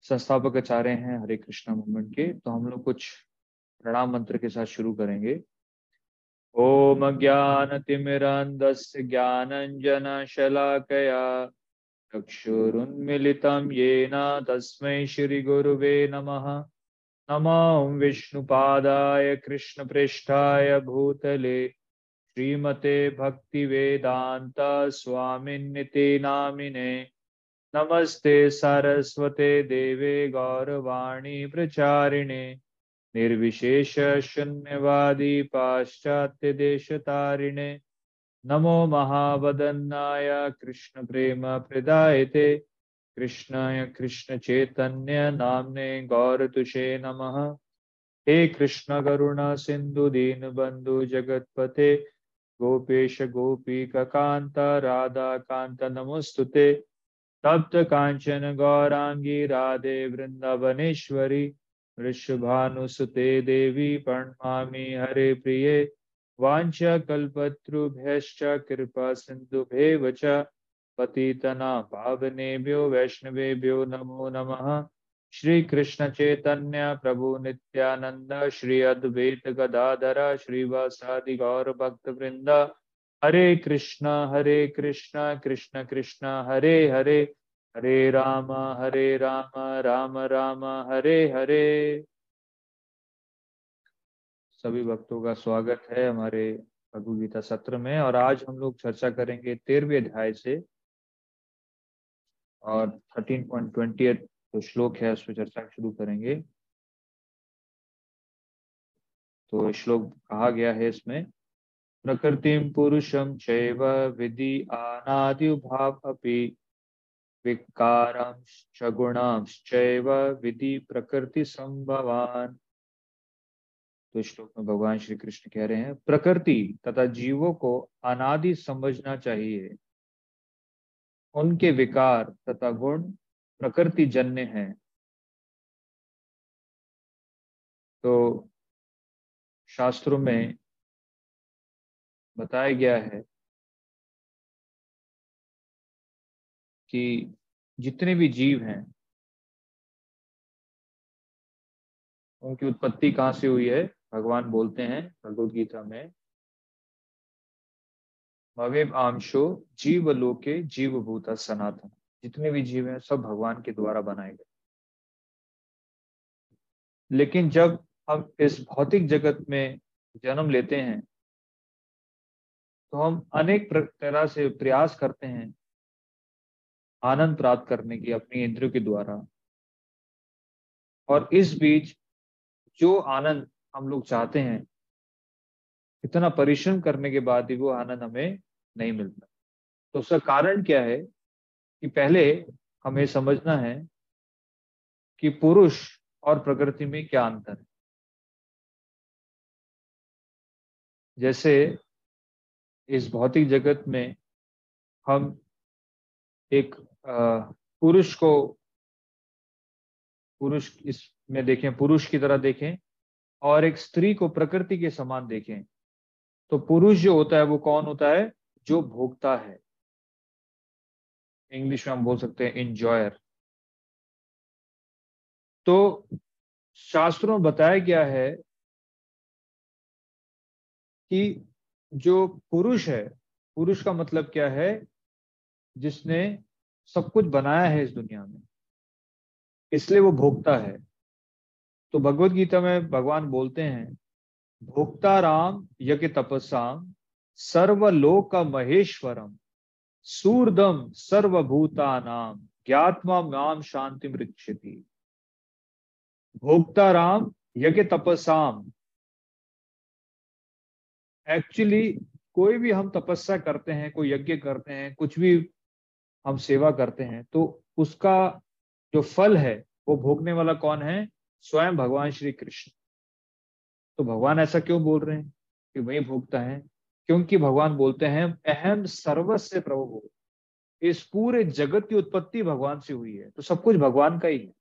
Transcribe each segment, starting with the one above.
संस्थापक आचार्य हैं हरे कृष्णा मूवमेंट के। तो हम लोग कुछ प्रणाम मंत्र के साथ शुरू करेंगे। ओम ज्ञानतिमिरान्धस्य ज्ञानाञ्जनशलाकया चक्षुरुन्मीलितं येन तस्मै श्रीगुरुवे नमः। नमो विष्णुपादाय कृष्णप्रेष्ठाय भूतले श्रीमते भक्तिवेदांत स्वामिन्निति नामिने। नमस्ते सरस्वते देवे गौरवाणी प्रचारिणे निर्विशेष शून्यवादी पाश्चात्य देश तारिणे। नमो महावदन्नाय कृष्ण प्रेम प्रदायते कृष्णाय कृष्ण चैतन्य नामने गौरतुषे नमः। हे कृष्ण करुणा सिंधु दीन बंधु जगतपते गोपेश गोपीका कांत राधा कांत नमोस्तुते। तप्त कांचन गौरांगी राधे वृंदावनेश्वरी वृषभानुसुते देवी प्रणमामि हरे प्रिये। वाञ्छाकल्पतरुभ्यश्च कृपा सिन्धुभ्येव च पतितनां पावनेभ्यो वैष्णवेभ्यो नमो नमः। श्री कृष्ण चैतन्य प्रभु नित्यानंद श्री अद्वैत गदाधर श्रीवासादि गौर भक्त वृंद हरे कृष्ण कृष्ण कृष्ण हरे हरे हरे राम राम राम हरे हरे। सभी भक्तों का स्वागत है हमारे भगवद गीता सत्र में। और आज हम लोग चर्चा करेंगे 13वें अध्याय से और 13.20 जो श्लोक है उस पर चर्चा शुरू करेंगे। तो श्लोक कहा गया है इसमें, प्रकृतिम पुरुषम चैव विधि अनादि भाव अपि विकारांश्च गुणांश्चैव विधि प्रकृति संभवान। तो श्लोक में भगवान श्री कृष्ण कह रहे हैं प्रकृति तथा जीवों को अनादि समझना चाहिए। उनके विकार तथा गुण प्रकृति जन्य हैं। तो शास्त्रों में बताया गया है कि जितने भी जीव हैं उनकी उत्पत्ति कहाँ से हुई है। भगवान बोलते हैं भगवद गीता में, मवेव आंशो जीव लोके जीव भूता सनातन। जितने भी जीव हैं सब भगवान के द्वारा बनाए गए। लेकिन जब हम इस भौतिक जगत में जन्म लेते हैं तो हम अनेक तरह से प्रयास करते हैं आनंद प्राप्त करने की अपनी इंद्रियों के द्वारा। और इस बीच जो आनंद हम लोग चाहते हैं, इतना परिश्रम करने के बाद भी वो आनंद हमें नहीं मिलता। तो उसका कारण क्या है कि पहले हमें समझना है कि पुरुष और प्रकृति में क्या अंतर है। जैसे इस भौतिक जगत में हम एक पुरुष इसमें देखें, पुरुष की तरह देखें, और एक स्त्री को प्रकृति के समान देखें। तो पुरुष जो होता है वो कौन होता है? जो भोगता है। इंग्लिश में हम बोल सकते हैं एंजॉयर। तो शास्त्रों में बताया गया है कि जो पुरुष है, पुरुष का मतलब क्या है? जिसने सब कुछ बनाया है इस दुनिया में, इसलिए वो भोगता है। तो भगवत गीता में भगवान बोलते हैं, भोक्ता राम यज्ञ तपस्साम सर्वलोक महेश्वरम सूर्दम सर्वभूतानाम ज्ञात्मा माम शांति मृक्षति। भोक्ता राम यज्ञ तपस्साम, एक्चुअली कोई भी हम तपस्या करते हैं, कोई यज्ञ करते हैं, कुछ भी हम सेवा करते हैं, तो उसका जो फल है वो भोगने वाला कौन है? स्वयं भगवान श्री कृष्ण। तो भगवान ऐसा क्यों बोल रहे हैं कि वही भोगता है? क्योंकि भगवान बोलते हैं अहम सर्वस्य प्रभु। इस पूरे जगत की उत्पत्ति भगवान से हुई है, तो सब कुछ भगवान का ही है।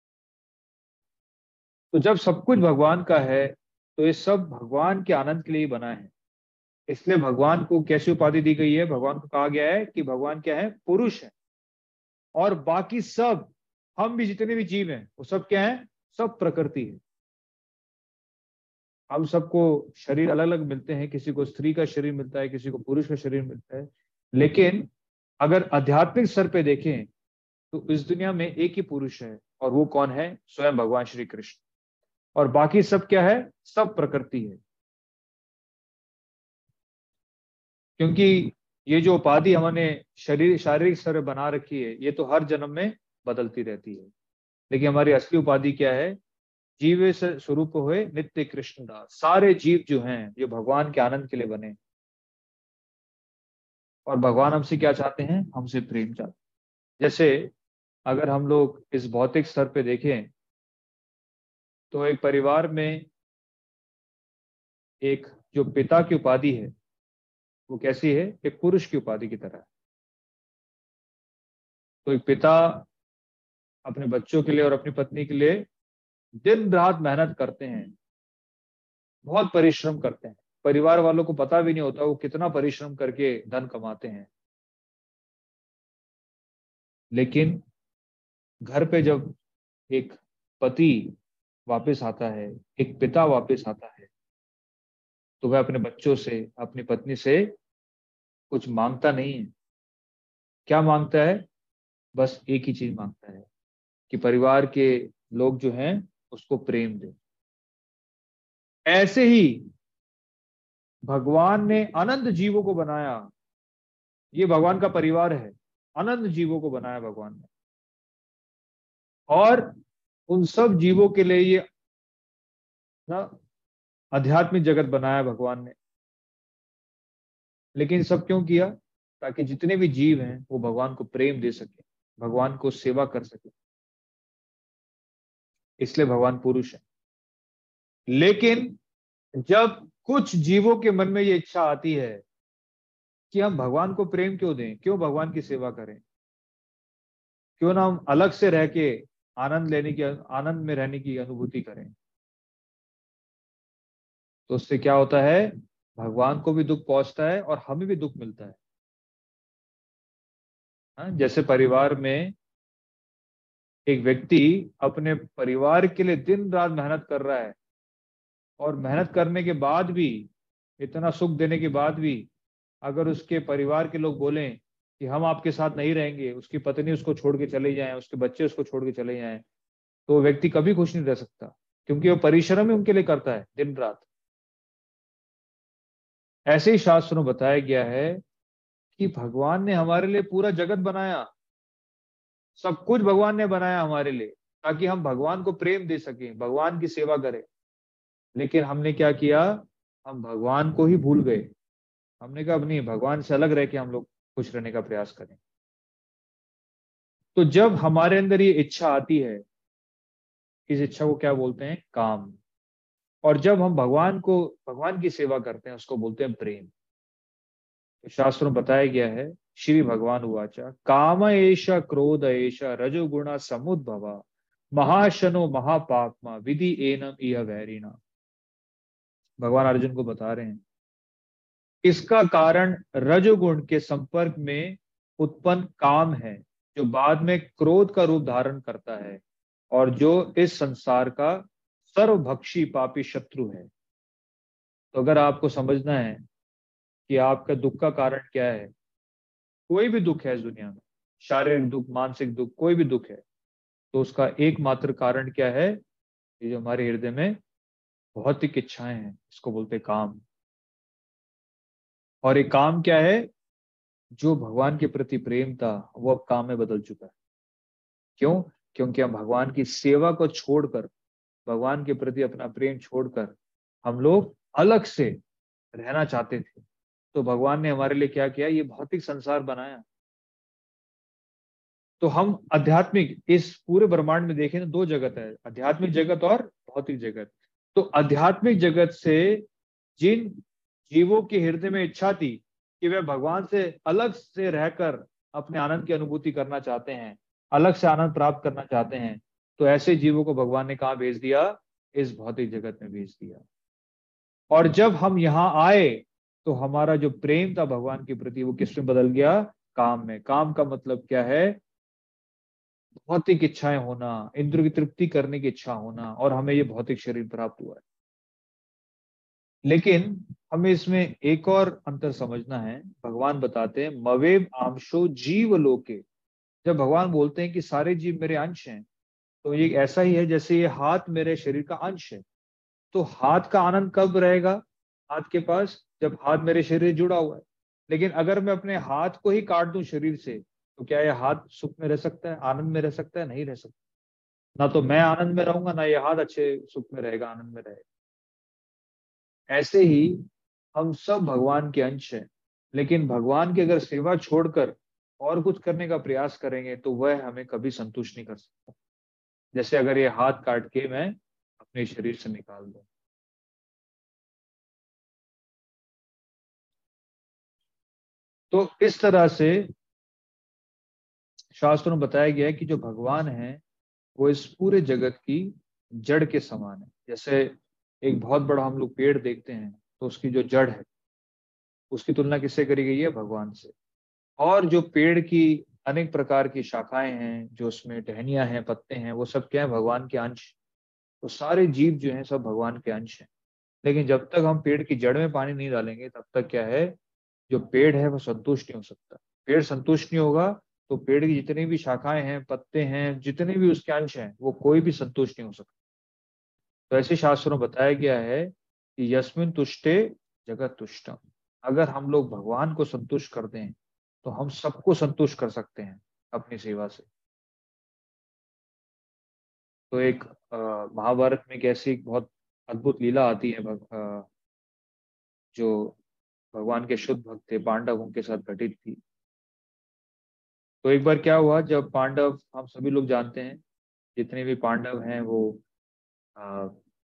तो जब सब कुछ भगवान का है तो ये सब भगवान के आनंद के लिए ही बना है। इसलिए भगवान को कैसी उपाधि दी गई है? भगवान को कहा गया है कि भगवान क्या है? पुरुष है। और बाकी सब हम भी जितने भी जीव हैं वो सब क्या है, सब प्रकृति है। हम सबको शरीर अलग अलग मिलते हैं, किसी को स्त्री का शरीर मिलता है, किसी को पुरुष का शरीर मिलता है, लेकिन अगर आध्यात्मिक स्तर पे देखें तो इस दुनिया में एक ही पुरुष है, और वो कौन है, स्वयं भगवान श्री कृष्ण। और बाकी सब क्या है, सब प्रकृति है। क्योंकि ये जो उपाधि हमने शरीर शारीरिक स्तर पे बना रखी है, ये तो हर जन्म में बदलती रहती है, लेकिन हमारी असली उपाधि क्या है, जीव से स्वरूप हुए नित्य कृष्णदास। सारे जीव जो हैं ये भगवान के आनंद के लिए बने, और भगवान हमसे क्या चाहते हैं, हमसे प्रेम चाहते हैं। जैसे अगर हम लोग इस भौतिक स्तर पे देखें तो एक परिवार में एक जो पिता की उपाधि है वो कैसी है, एक पुरुष की उपाधि की तरह है। तो एक पिता अपने बच्चों के लिए और अपनी पत्नी के लिए दिन रात मेहनत करते हैं, बहुत परिश्रम करते हैं। परिवार वालों को पता भी नहीं होता वो कितना परिश्रम करके धन कमाते हैं। लेकिन घर पे जब एक पति वापस आता है, एक पिता वापस आता है, तो वह अपने बच्चों से, अपनी पत्नी से कुछ मांगता नहीं है। क्या मांगता है, बस एक ही चीज मांगता है कि परिवार के लोग जो हैं उसको प्रेम दें। ऐसे ही भगवान ने अनंत जीवों को बनाया, ये भगवान का परिवार है, अनंत जीवों को बनाया भगवान ने, और उन सब जीवों के लिए ये ना आध्यात्मिक जगत बनाया भगवान ने। लेकिन सब क्यों किया, ताकि जितने भी जीव हैं वो भगवान को प्रेम दे सके, भगवान को सेवा कर सके। इसलिए भगवान पुरुष है। लेकिन जब कुछ जीवों के मन में ये इच्छा आती है कि हम भगवान को प्रेम क्यों दें, क्यों भगवान की सेवा करें, क्यों ना हम अलग से रह के आनंद लेने की, आनंद में रहने की अनुभूति करें, तो उससे क्या होता है, भगवान को भी दुख पहुंचता है और हमें भी दुख मिलता है। हाँ, जैसे परिवार में एक व्यक्ति अपने परिवार के लिए दिन रात मेहनत कर रहा है, और मेहनत करने के बाद भी, इतना सुख देने के बाद भी, अगर उसके परिवार के लोग बोलें कि हम आपके साथ नहीं रहेंगे, उसकी पत्नी उसको छोड़ के चले जाएं, उसके बच्चे उसको छोड़ के चले जाएं, तो वो व्यक्ति कभी खुश नहीं रह सकता, क्योंकि वो परिश्रम ही उनके लिए करता है दिन रात। ऐसे ही शास्त्रों में बताया गया है कि भगवान ने हमारे लिए पूरा जगत बनाया, सब कुछ भगवान ने बनाया हमारे लिए, ताकि हम भगवान को प्रेम दे सकें, भगवान की सेवा करें। लेकिन हमने क्या किया, हम भगवान को ही भूल गए। हमने कहा अब नहीं, भगवान से अलग रह के हम लोग खुश रहने का प्रयास करें। तो जब हमारे अंदर ये इच्छा आती है, इस इच्छा को क्या बोलते हैं, काम। और जब हम भगवान को, भगवान की सेवा करते हैं, उसको बोलते हैं प्रेम। तो शास्त्रों में बताया गया है, श्री भगवान उवाचा काम एष क्रोध एष रजोगुण समुद्भवा महाशनो महापापमा विधि एनम इह वैरिणा। भगवान अर्जुन को बता रहे हैं इसका कारण रजोगुण के संपर्क में उत्पन्न काम है, जो बाद में क्रोध का रूप धारण करता है, और जो इस संसार का सर्वभक्षी पापी शत्रु है। तो अगर आपको समझना है कि आपका दुख का कारण क्या है, कोई भी दुख है इस दुनिया में, शारीरिक दुख, मानसिक दुख, कोई भी दुख है, तो उसका एकमात्र कारण क्या है, ये जो हमारे हृदय में भौतिक इच्छाएं हैं, इसको बोलते हैं काम। और ये काम क्या है, जो भगवान के प्रति प्रेम था वो अब काम में बदल चुका है। क्यों, क्योंकि हम भगवान की सेवा को छोड़कर, भगवान के प्रति अपना प्रेम छोड़कर हम लोग अलग से रहना चाहते थे। तो भगवान ने हमारे लिए क्या किया, ये भौतिक संसार बनाया। तो हम आध्यात्मिक, इस पूरे ब्रह्मांड में देखें तो दो जगत है, आध्यात्मिक जगत और भौतिक जगत। तो आध्यात्मिक जगत से जिन जीवों के हृदय में इच्छा थी कि वे भगवान से अलग से रहकर अपने आनंद की अनुभूति करना चाहते हैं, अलग से आनंद प्राप्त करना चाहते हैं, तो ऐसे जीवों को भगवान ने कहाँ भेज दिया, इस भौतिक जगत में भेज दिया। और जब हम यहाँ आए तो हमारा जो प्रेम था भगवान के प्रति वो किस में बदल गया, काम में। काम का मतलब क्या है, भौतिक इच्छाएं होना, इंद्र की तृप्ति करने की इच्छा होना, और हमें ये भौतिक शरीर प्राप्त हुआ है। लेकिन हमें इसमें एक और अंतर समझना है। भगवान बताते हैं मवेव आंशो जीव लोके। जब भगवान बोलते हैं कि सारे जीव मेरे अंश हैं, तो ये ऐसा ही है जैसे ये हाथ मेरे शरीर का अंश है। तो हाथ का आनंद कब रहेगा हाथ के पास? जब हाथ मेरे शरीर से जुड़ा हुआ है। लेकिन अगर मैं अपने हाथ को ही काट दूं शरीर से, तो क्या ये हाथ सुख में रह सकता है, आनंद में रह सकता है? नहीं रह सकता। ना तो मैं आनंद में रहूंगा, ना ये हाथ अच्छे सुख में रहेगा, आनंद में रहेगा। ऐसे ही हम सब भगवान के अंश हैं। लेकिन भगवान की अगर सेवा छोड़कर और कुछ करने का प्रयास करेंगे, तो वह हमें कभी संतुष्ट नहीं कर सकता। जैसे अगर ये हाथ काट के मैं अपने शरीर से निकाल दूं। तो इस तरह से शास्त्रों में बताया गया है कि जो भगवान है वो इस पूरे जगत की जड़ के समान है। जैसे एक बहुत बड़ा हम लोग पेड़ देखते हैं, तो उसकी जो जड़ है उसकी तुलना किससे करी गई है? भगवान से। और जो पेड़ की अनेक प्रकार की शाखाएं हैं, जो उसमें टहनियां हैं, पत्ते हैं, वो सब क्या है? भगवान के अंश। तो सारे जीव जो हैं सब भगवान के अंश हैं। लेकिन जब तक हम पेड़ की जड़ में पानी नहीं डालेंगे, तब तक क्या है, जो पेड़ है वो संतुष्ट नहीं हो सकता। पेड़ संतुष्ट नहीं होगा, तो पेड़ की जितनी भी शाखाएं हैं, पत्ते हैं, जितने भी उसके अंश हैं, वो कोई भी संतुष्ट नहीं हो सकता। तो ऐसे शास्त्रों में बताया गया है कि यस्मिन तुष्टे जगत तुष्टम। अगर हम लोग भगवान को संतुष्ट कर दें, तो हम सबको संतुष्ट कर सकते हैं अपनी सेवा से। तो एक महाभारत में एक ऐसी एक बहुत अद्भुत लीला आती है, जो भगवान के शुद्ध भक्त थे पांडव, उनके साथ घटित थी। तो एक बार क्या हुआ, जब पांडव, हम सभी लोग जानते हैं, जितने भी पांडव हैं वो अ,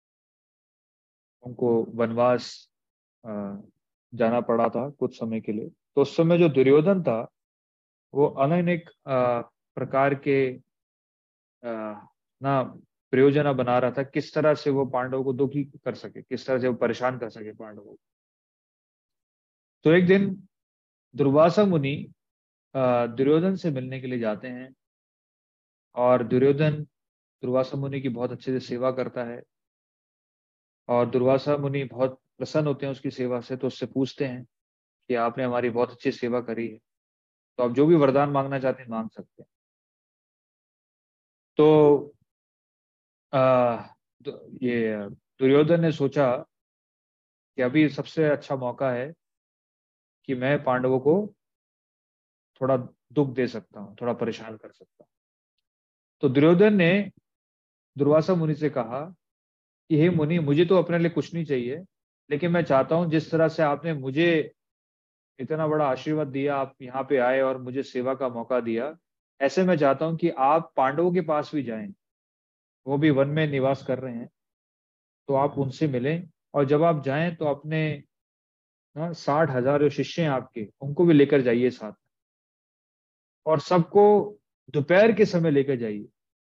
उनको वनवास अ, जाना पड़ा था कुछ समय के लिए। तो उस समय जो दुर्योधन था, वो अनेक प्रकार के अ, ना प्रयोजना बना रहा था, किस तरह से वो पांडवों को दुखी कर सके, किस तरह से वो परेशान कर सके पांडवों को। तो एक दिन दुर्वासा मुनि दुर्योधन से मिलने के लिए जाते हैं, और दुर्योधन दुर्वासा मुनि की बहुत अच्छे से सेवा करता है। और दुर्वासा मुनि बहुत प्रसन्न होते हैं उसकी सेवा से, तो उससे पूछते हैं कि आपने हमारी बहुत अच्छी सेवा करी है, तो आप जो भी वरदान मांगना चाहते हैं मांग सकते हैं। तो आ, ये दुर्योधन ने सोचा कि अभी सबसे अच्छा मौका है कि मैं पांडवों को थोड़ा दुख दे सकता हूँ, थोड़ा परेशान कर सकता हूँ। तो दुर्योधन ने दुर्वासा मुनि से कहा कि हे मुनि, मुझे तो अपने लिए कुछ नहीं चाहिए, लेकिन मैं चाहता हूँ जिस तरह से आपने मुझे इतना बड़ा आशीर्वाद दिया, आप यहाँ पे आए और मुझे सेवा का मौका दिया, ऐसे मैं चाहता हूँ कि आप पांडवों के पास भी जाएं। वो भी वन में निवास कर रहे हैं, तो आप उनसे मिलें। और जब आप जाएं तो अपने 60,000 जो शिष्य हैं आपके, उनको भी लेकर जाइए साथ में। और सबको दोपहर के समय लेकर जाइए।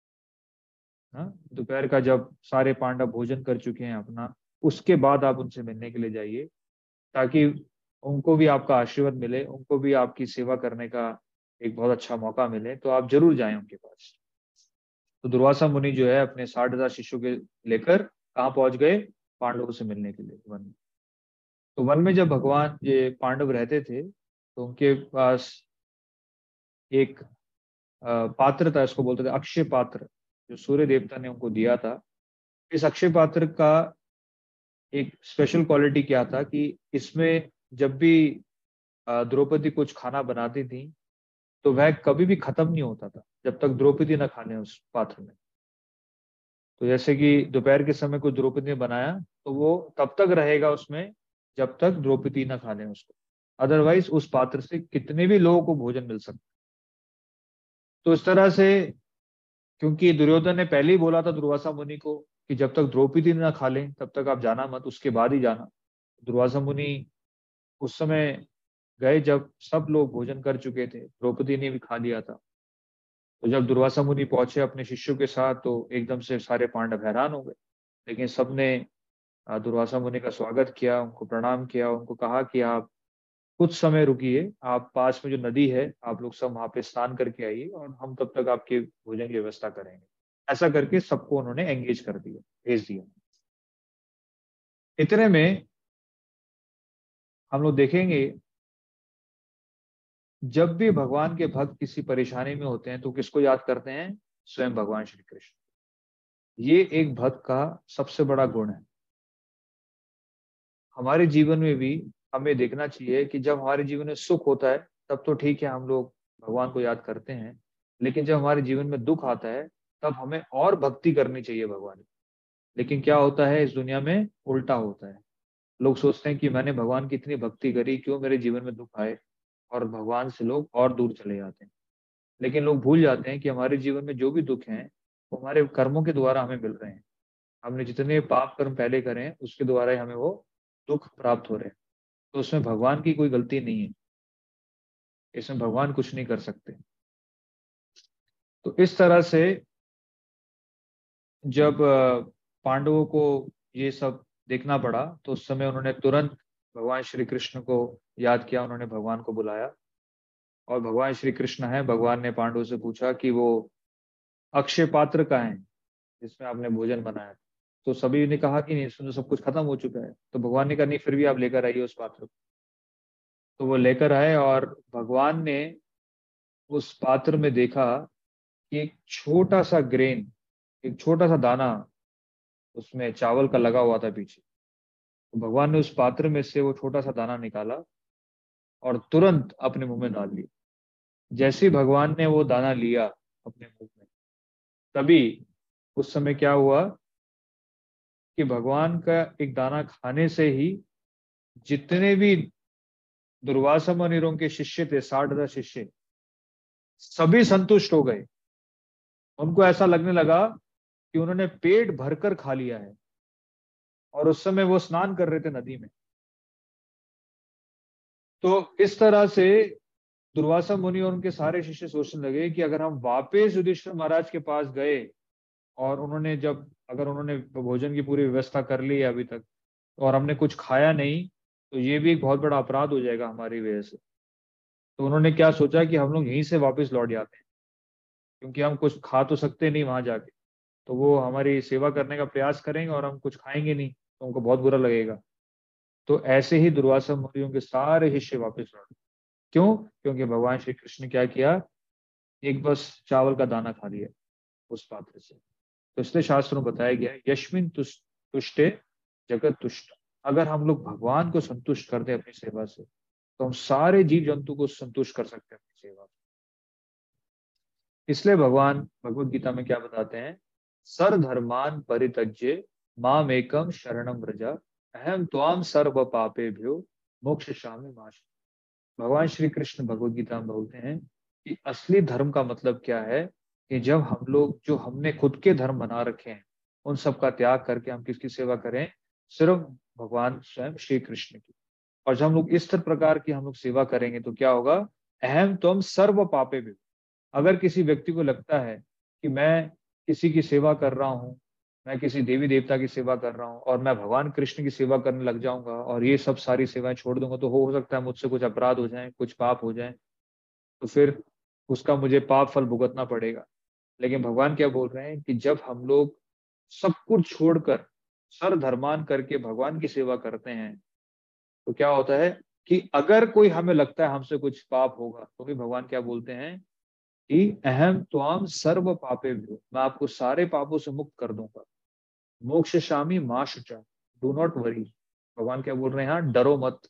हाँ, दोपहर का जब सारे पांडव भोजन कर चुके हैं अपना, उसके बाद आप उनसे मिलने के लिए जाइए, ताकि उनको भी आपका आशीर्वाद मिले, उनको भी आपकी सेवा करने का एक बहुत अच्छा मौका मिले। तो आप जरूर जाएं उनके पास। तो दुर्वासा मुनि जो है अपने 60,000 शिष्यों के लेकर कहाँ पहुंच गए? पांडवों से मिलने के लिए वन में। तो वन में जब भगवान ये पांडव रहते थे, तो उनके पास एक पात्र था, इसको बोलते थे अक्षय पात्र, जो सूर्य देवता ने उनको दिया था। इस अक्षय पात्र का एक स्पेशल क्वालिटी क्या था कि इसमें जब भी द्रौपदी कुछ खाना बनाती थी, तो वह कभी भी खत्म नहीं होता था जब तक द्रौपदी ना खा ले उस पात्र में। तो जैसे कि दोपहर के समय कुछ द्रौपदी ने बनाया, तो वो तब तक रहेगा उसमें जब तक द्रौपदी ना खा ले उसको। अदरवाइज उस पात्र से कितने भी लोगों को भोजन मिल सकता। तो इस तरह से, क्योंकि दुर्योधन ने पहले ही बोला था दुर्वासा मुनि को कि जब तक द्रौपदी ना खा ले तब तक आप जाना मत, उसके बाद ही जाना। दुर्वासा मुनि उस समय गए जब सब लोग भोजन कर चुके थे, द्रौपदी ने भी खा लिया था। तो जब दुर्वासा मुनि पहुंचे अपने शिष्यों के साथ, तो एकदम से सारे पांडव हैरान हो गए। लेकिन सबने दुर्वासा मुनि का स्वागत किया, उनको प्रणाम किया, उनको कहा कि आप कुछ समय रुकिए, आप पास में जो नदी है आप लोग सब वहां पे स्नान करके आइए और हम तब तक आपके भोजन की व्यवस्था करेंगे। ऐसा करके सबको उन्होंने एंगेज कर दिया, भेज दिया। इतने में हम लोग देखेंगे जब भी भगवान के भक्त किसी परेशानी में होते हैं तो किसको याद करते हैं? स्वयं भगवान श्री कृष्ण। ये एक भक्त का सबसे बड़ा गुण है। हमारे जीवन में भी हमें देखना चाहिए कि जब हमारे जीवन में सुख होता है तब तो ठीक है, हम लोग भगवान को याद करते हैं, लेकिन जब हमारे जीवन में दुख आता है तब हमें और भक्ति करनी चाहिए भगवान की। लेकिन क्या होता है इस दुनिया में? उल्टा होता है। लोग सोचते हैं कि मैंने भगवान की इतनी भक्ति करी, क्यों मेरे जीवन में दुख आए, और भगवान से लोग और दूर चले जाते हैं। लेकिन लोग भूल जाते हैं कि हमारे जीवन में जो भी दुख हैं वो हमारे कर्मों के द्वारा हमें मिल रहे हैं। हमने जितने पाप कर्म पहले करे हैं उसके द्वारा ही हमें वो दुख प्राप्त हो रहे हैं। तो उसमें भगवान की कोई गलती नहीं है, इसमें भगवान कुछ नहीं कर सकते। तो इस तरह से जब पांडवों को ये सब देखना पड़ा तो उस समय उन्होंने तुरंत भगवान श्री कृष्ण को याद किया, उन्होंने भगवान को बुलाया। और भगवान श्री कृष्ण है, भगवान ने पांडवों से पूछा कि वो अक्षय पात्र कहाँ है जिसमें आपने भोजन बनाया। तो सभी ने कहा कि नहीं, इसमें तो सब कुछ खत्म हो चुका है। तो भगवान ने कहा नहीं, फिर भी आप लेकर आइए उस पात्र को। तो वो लेकर आए और भगवान ने उस पात्र में देखा कि एक छोटा सा ग्रेन, एक छोटा सा दाना उसमें चावल का लगा हुआ था पीछे। तो भगवान ने उस पात्र में से वो छोटा सा दाना निकाला और तुरंत अपने मुंह में डाल लिया। जैसे ही भगवान ने वो दाना लिया अपने मुंह में, तभी उस समय क्या हुआ कि भगवान का एक दाना खाने से ही जितने भी दुर्वासा मुनियों के शिष्य थे, 60,000 शिष्य, सभी संतुष्ट हो गए। उनको ऐसा लगने लगा कि उन्होंने पेट भरकर खा लिया है। और उस समय वो स्नान कर रहे थे नदी में। तो इस तरह से दुर्वासा मुनि और उनके सारे शिष्य सोचने लगे कि अगर हम वापस युधिष्ठिर महाराज के पास गए और उन्होंने जब अगर उन्होंने भोजन की पूरी व्यवस्था कर ली है अभी तक और हमने कुछ खाया नहीं, तो ये भी एक बहुत बड़ा अपराध हो जाएगा हमारी वजह से। तो उन्होंने क्या सोचा कि हम लोग यहीं से वापस लौट जाते हैं, क्योंकि हम कुछ खा तो सकते नहीं वहां जाके। तो वो हमारी सेवा करने का प्रयास करेंगे और हम कुछ खाएंगे नहीं तो उनको बहुत बुरा लगेगा। तो ऐसे ही दुर्वासा मुनियों के सारे शिष्य वापस लौटे। क्यों? क्योंकि भगवान श्री कृष्ण ने क्या किया, एक बस चावल का दाना खा लिया उस पात्र से। तो इसलिए शास्त्रों में बताया गया है, यस्मिन तुष्टे जगत तुष्ट। अगर हम लोग भगवान को संतुष्ट कर दे अपनी सेवा से तो हम सारे जीव जंतु को संतुष्ट कर सकते हैं अपनी सेवा से। इसलिए भगवान भगवत गीता में क्या बताते हैं, सर्वधर्मान परित्यज्य माम एकम शरणम व्रजा अहम त्वाम सर्व पापेभ्यो मोक्षयिष्यामि मा शुचः। भगवान श्री कृष्ण भगवत गीता में बोलते हैं कि असली धर्म का मतलब क्या है, कि जब हम लोग जो हमने खुद के धर्म बना रखे हैं उन सब का त्याग करके हम किसकी सेवा करें? सिर्फ भगवान स्वयं श्री कृष्ण की। और जब हम लोग इस प्रकार की हम लोग सेवा करेंगे तो क्या होगा, अहम तुम सर्व पापे भी। अगर किसी व्यक्ति को लगता है कि मैं किसी की सेवा कर रहा हूँ, मैं किसी देवी देवता की सेवा कर रहा हूँ और मैं भगवान कृष्ण की सेवा करने लग जाऊंगा और ये सब सारी सेवाएं छोड़ दूंगा, तो हो सकता है मुझसे कुछ अपराध हो जाए, कुछ पाप हो जाए, तो फिर उसका मुझे पाप फल भुगतना पड़ेगा। लेकिन भगवान क्या बोल रहे हैं कि जब हम लोग सब कुछ छोड़कर सर्वधर्मान करके भगवान की सेवा करते हैं तो क्या होता है कि अगर कोई हमें लगता है हमसे कुछ पाप होगा तो भी भगवान क्या बोलते हैं कि अहम त्वाम सर्व पापे भ्यो, मैं आपको सारे पापों से मुक्त कर दूंगा। मोक्ष शामी मां शुचा, डू नॉट वरी। भगवान क्या बोल रहे हैं यहाँ, डरो मत।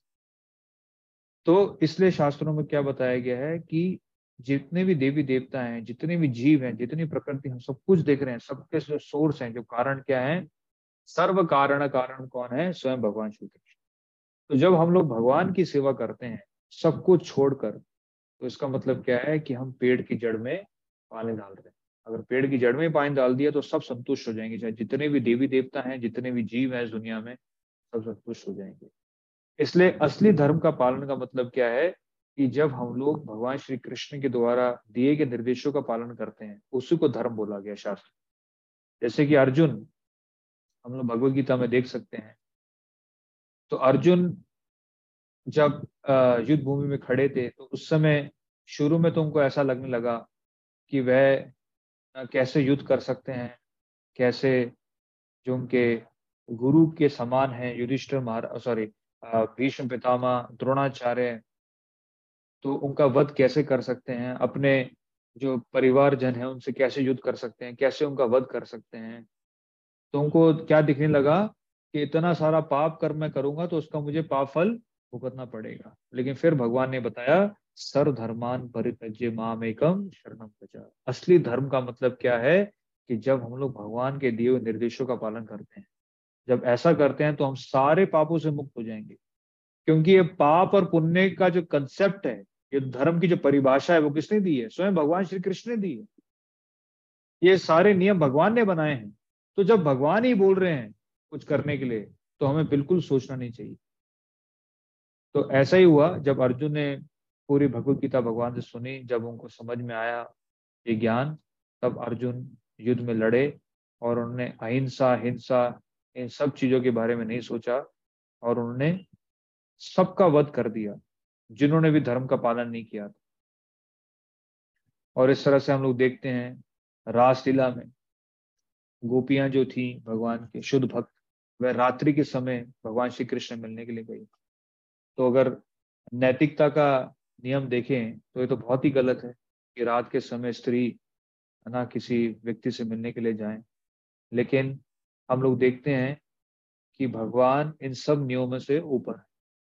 तो इसलिए शास्त्रों में क्या बताया गया है कि जितने भी देवी देवता हैं, जितने भी जीव हैं, जितनी प्रकृति, हम सब कुछ देख रहे हैं, सबके जो सोर्स हैं, जो कारण क्या है, सर्व कारण कारण कौन है? स्वयं भगवान श्री कृष्ण। तो जब हम लोग भगवान की सेवा करते हैं सब कुछ छोड़कर, तो इसका मतलब क्या है कि हम पेड़ की जड़ में पानी डाल रहे हैं। अगर पेड़ की जड़ में पानी डाल दिया तो सब संतुष्ट हो जाएंगे, चाहे जितने भी देवी देवता हैं, जितने भी जीव हैं इस दुनिया में, सब संतुष्ट हो जाएंगे। इसलिए असली धर्म का पालन का मतलब क्या है, कि जब हम लोग भगवान श्री कृष्ण के द्वारा दिए गए निर्देशों का पालन करते हैं उसी को धर्म बोला गया शास्त्र। जैसे कि अर्जुन, हम लोग भगवत गीता में देख सकते हैं, तो अर्जुन जब युद्ध भूमि में खड़े थे तो उस समय शुरू में तो उनको ऐसा लगने लगा कि वह कैसे युद्ध कर सकते हैं, कैसे जो उनके गुरु के समान हैं, युधिष्ठिर महाराज, सॉरी, भीष्म पितामह, द्रोणाचार्य, तो उनका वध कैसे कर सकते हैं, अपने जो परिवारजन है उनसे कैसे युद्ध कर सकते हैं, कैसे उनका वध कर सकते हैं। तो उनको क्या दिखने लगा कि इतना सारा पाप कर्म मैं करूंगा तो उसका मुझे पाप फल भुगतना पड़ेगा। लेकिन फिर भगवान ने बताया, सर्वधर्मान परित्यज्य मामेकम शरणम व्रज। असली धर्म का मतलब क्या है कि जब हम लोग भगवान के दिए हुए निर्देशों का पालन करते हैं, जब ऐसा करते हैं तो हम सारे पापों से मुक्त हो जाएंगे। क्योंकि ये पाप और पुण्य का जो कंसेप्ट है, ये धर्म की जो परिभाषा है, वो किसने दी है? स्वयं भगवान श्री कृष्ण ने दी है। ये सारे नियम भगवान ने बनाए हैं। तो जब भगवान ही बोल रहे हैं कुछ करने के लिए, तो हमें बिल्कुल सोचना नहीं चाहिए। तो ऐसा ही हुआ जब अर्जुन ने पूरी भगवत गीता भगवान से सुनी, जब उनको समझ में आया ये ज्ञान, तब अर्जुन युद्ध में लड़े और उन्होंने अहिंसा, हिंसा, इन सब चीजों के बारे में नहीं सोचा, और उन्होंने सबका वध कर दिया जिन्होंने भी धर्म का पालन नहीं किया था। और इस तरह से हम लोग देखते हैं रासलीला में गोपियां जो थी भगवान के शुद्ध भक्त, वह रात्रि के समय भगवान श्री कृष्ण मिलने के लिए गई। तो अगर नैतिकता का नियम देखें तो ये तो बहुत ही गलत है कि रात के समय स्त्री है ना किसी व्यक्ति से मिलने के लिए जाए। लेकिन हम लोग देखते हैं कि भगवान इन सब नियमों से ऊपर है।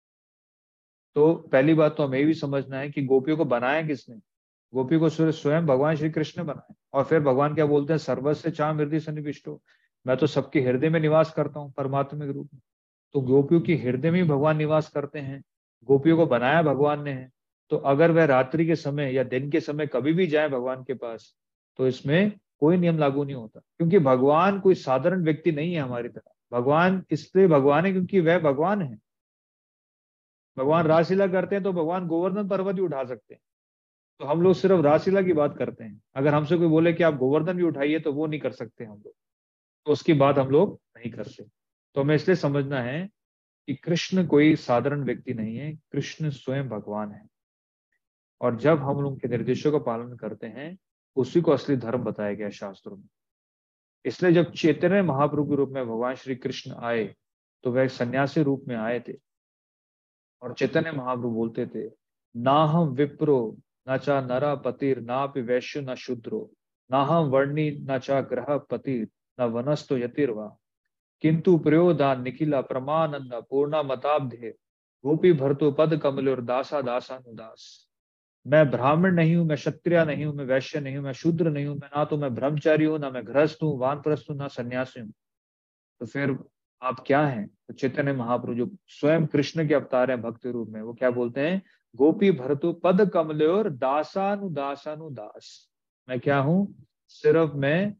तो पहली बात तो हमें ये भी समझना है कि गोपियों को बनाया किसने? गोपी को स्वयं भगवान श्री कृष्ण ने बनाया। और फिर भगवान क्या बोलते हैं? सर्वस्य चाम हृदय सन्निविष्टो, मैं तो सबके हृदय में निवास करता हूँ परमात्मा के रूप में। तो गोपियों की हृदय में भगवान निवास करते हैं, गोपियों को बनाया भगवान ने है। तो अगर वह रात्रि के समय या दिन के समय कभी भी जाए भगवान के पास, तो इसमें कोई नियम लागू नहीं होता, क्योंकि भगवान कोई साधारण व्यक्ति नहीं है हमारी तरह। भगवान इसलिए भगवान है क्योंकि वह भगवान है। भगवान रासलीला करते हैं तो भगवान गोवर्धन पर्वत भी उठा सकते हैं। तो हम लोग सिर्फ रासलीला की बात करते हैं। अगर हमसे कोई बोले कि आप गोवर्धन भी उठाइए, तो वो नहीं कर सकते हम लोग, तो उसकी बात हम लोग नहीं करते। तो हमें इसलिए समझना है कि कृष्ण कोई साधारण व्यक्ति नहीं है, कृष्ण स्वयं भगवान है। और जब हम लोग के निर्देशों का पालन करते हैं, उसी को असली धर्म बताया गया है शास्त्रों में। इसलिए जब चैतन्य महाप्रभु के रूप में भगवान श्री कृष्ण आए, तो वह एक सन्यासी रूप में आए थे। और चैतन्य महाप्रभु बोलते थे, ना हम विप्रो न चा नरा पतिर नापि वैश्य न शूद्रो, ना हम वर्णी न चा ग्रह पतिर न वनस्तो यतिर्वा, किंतु प्रयोदान निखिला प्रमानंद पूर्णा मताब्धे गोपी भरतो पद कमल और दासा दासानुदास। मैं ब्राह्मण नहीं हूं, मैं क्षत्रिय नहीं हूं, मैं वैश्य नहीं हूं, मैं शूद्र नहीं हूं, मैं ना तो मैं ब्रह्मचारी हूं, ना मैं गृहस्थ हूँ, वानप्रस्थ हूं, ना सन्यासी हूँ। तो फिर आप क्या हैं? तो चैतन्य महाप्रभु जो स्वयं कृष्ण के अवतार हैं भक्ति रूप में, वो क्या बोलते हैं? गोपी भरतु पद कमलोर दासानुदास। मैं क्या हूं? सिर्फ मैं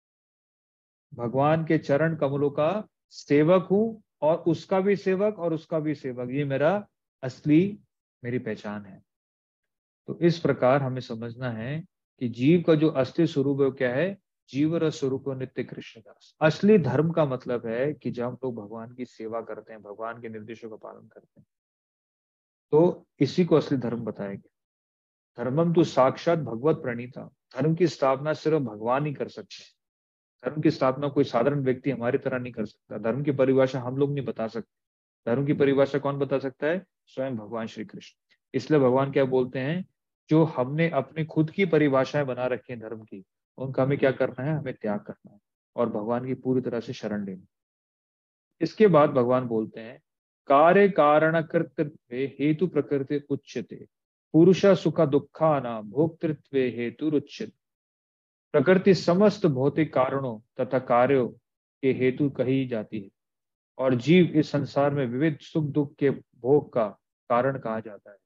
भगवान के चरण कमलों का सेवक हूं, और उसका भी सेवक और उसका भी सेवक, ये मेरा असली मेरी पहचान है। तो इस प्रकार हमें समझना है कि जीव का जो असली स्वरूप है वो क्या है? जीव रस स्वरूप नित्य कृष्णदास। असली धर्म का मतलब है कि जब हम लोग भगवान की सेवा करते हैं, भगवान के निर्देशों का पालन करते हैं, तो इसी को असली धर्म बताया गया। धर्मम तो साक्षात भगवत प्रणीता। धर्म की स्थापना सिर्फ भगवान ही कर सकते हैं। धर्म की स्थापना कोई साधारण व्यक्ति हमारी तरह नहीं कर सकता। धर्म की परिभाषा हम लोग नहीं बता सकते। धर्म की परिभाषा कौन बता सकता है? स्वयं भगवान श्री कृष्ण। इसलिए भगवान क्या बोलते हैं? जो हमने अपनी खुद की परिभाषाएं बना रखी हैं धर्म की, उनका हमें क्या करना है? हमें त्याग करना है और भगवान की पूरी तरह से शरण लेनी। इसके बाद भगवान बोलते हैं, कार्य कारण कर्तृत्व हेतु प्रकृति उच्यते, पुरुष सुख दुखा न भोक्तृत्व हेतु रुच्यते। प्रकृति समस्त भौतिक कारणों तथा कार्यों के हेतु कही जाती है, और जीव इस संसार में विविध सुख दुख के भोग का कारण कहा जाता है।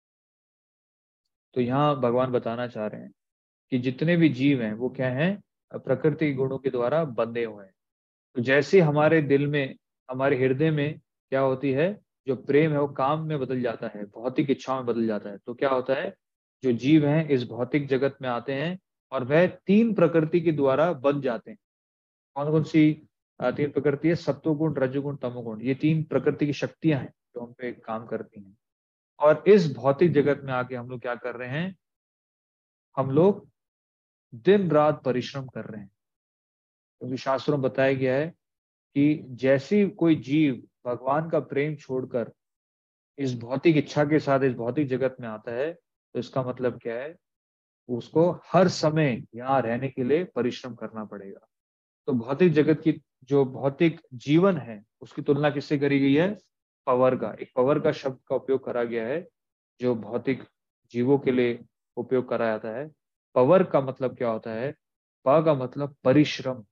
तो यहाँ भगवान बताना चाह रहे हैं कि जितने भी जीव हैं वो क्या हैं? प्रकृति के गुणों के द्वारा बंधे हुए हैं। तो जैसे हमारे दिल में, हमारे हृदय में क्या होती है? जो प्रेम है वो काम में बदल जाता है, भौतिक इच्छाओं में बदल जाता है। तो क्या होता है? जो जीव हैं इस भौतिक जगत में आते हैं और वह तीन प्रकृति के द्वारा बन जाते हैं। कौन कौन सी तीन प्रकृति है? सत्वगुण, रजोगुण, तमोगुण। ये तीन प्रकृति की शक्तियां हैं। जो हम पे काम करती हैं। और इस भौतिक जगत में आके हम लोग क्या कर रहे हैं, हम लोग दिन रात परिश्रम कर रहे हैं। क्योंकि शास्त्रों में बताया गया है कि जैसी कोई जीव भगवान का प्रेम छोड़कर इस भौतिक इच्छा के साथ इस भौतिक जगत में आता है, तो इसका मतलब क्या है, उसको हर समय यहाँ रहने के लिए परिश्रम करना पड़ेगा। तो भौतिक जगत की जो भौतिक जीवन है उसकी तुलना किससे करी गई है, पावर का, एक पावर का शब्द का उपयोग करा गया है जो भौतिक जीवों के लिए उपयोग करा जाता है। पावर का मतलब क्या होता है, पा का मतलब परिश्रम।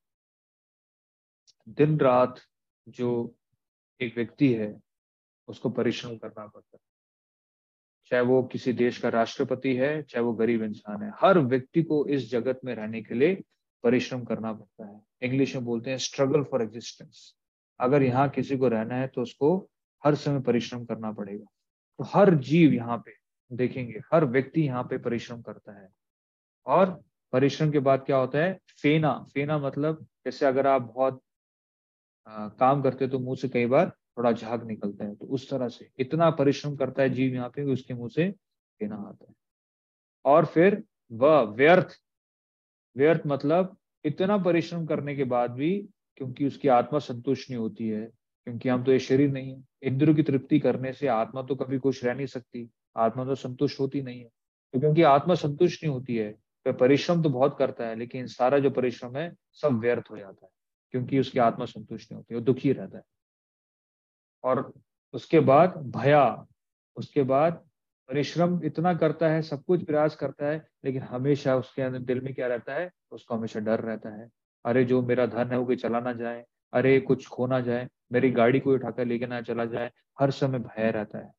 दिन रात जो एक व्यक्ति है उसको परिश्रम करना पड़ता है, चाहे वो किसी देश का राष्ट्रपति है, चाहे वो गरीब इंसान है, हर व्यक्ति को इस जगत में रहने के लिए परिश्रम करना पड़ता है। इंग्लिश में बोलते हैं स्ट्रगल फॉर एग्जिस्टेंस। अगर यहाँ किसी को रहना है तो उसको हर समय परिश्रम करना पड़ेगा। तो हर जीव यहाँ पे देखेंगे, हर व्यक्ति यहाँ पे परिश्रम करता है। और परिश्रम के बाद क्या होता है, फेना, फेना मतलब जैसे अगर आप बहुत काम करते हैं तो मुंह से कई बार थोड़ा झाग निकलता है, तो उस तरह से इतना परिश्रम करता है जीव यहाँ पे कि उसके मुंह से फेना आता है। और फिर वह व्यर्थ, व्यर्थ मतलब इतना परिश्रम करने के बाद भी, क्योंकि उसकी आत्मा संतुष्ट नहीं होती है, क्योंकि हम तो ये शरीर नहीं है, इंद्रियों की तृप्ति करने से आत्मा तो कभी खुश रह नहीं सकती, आत्मा तो संतुष्ट होती नहीं है। तो क्योंकि आत्मा संतुष्ट नहीं होती है, वह परिश्रम तो बहुत करता है, लेकिन सारा जो परिश्रम है सब व्यर्थ हो जाता है, क्योंकि उसकी आत्मा संतुष्ट नहीं होती, वो दुखी रहता है। और उसके बाद भया, उसके बाद परिश्रम इतना करता है, सब कुछ प्रयास करता है, लेकिन हमेशा उसके अंदर दिल में क्या रहता है, उसको हमेशा डर रहता है। अरे जो मेरा धन है वो कोई चला ना जाए, अरे कुछ खो ना जाए, मेरी गाड़ी कोई उठाकर लेके ना चला जाए, हर समय भय रहता है।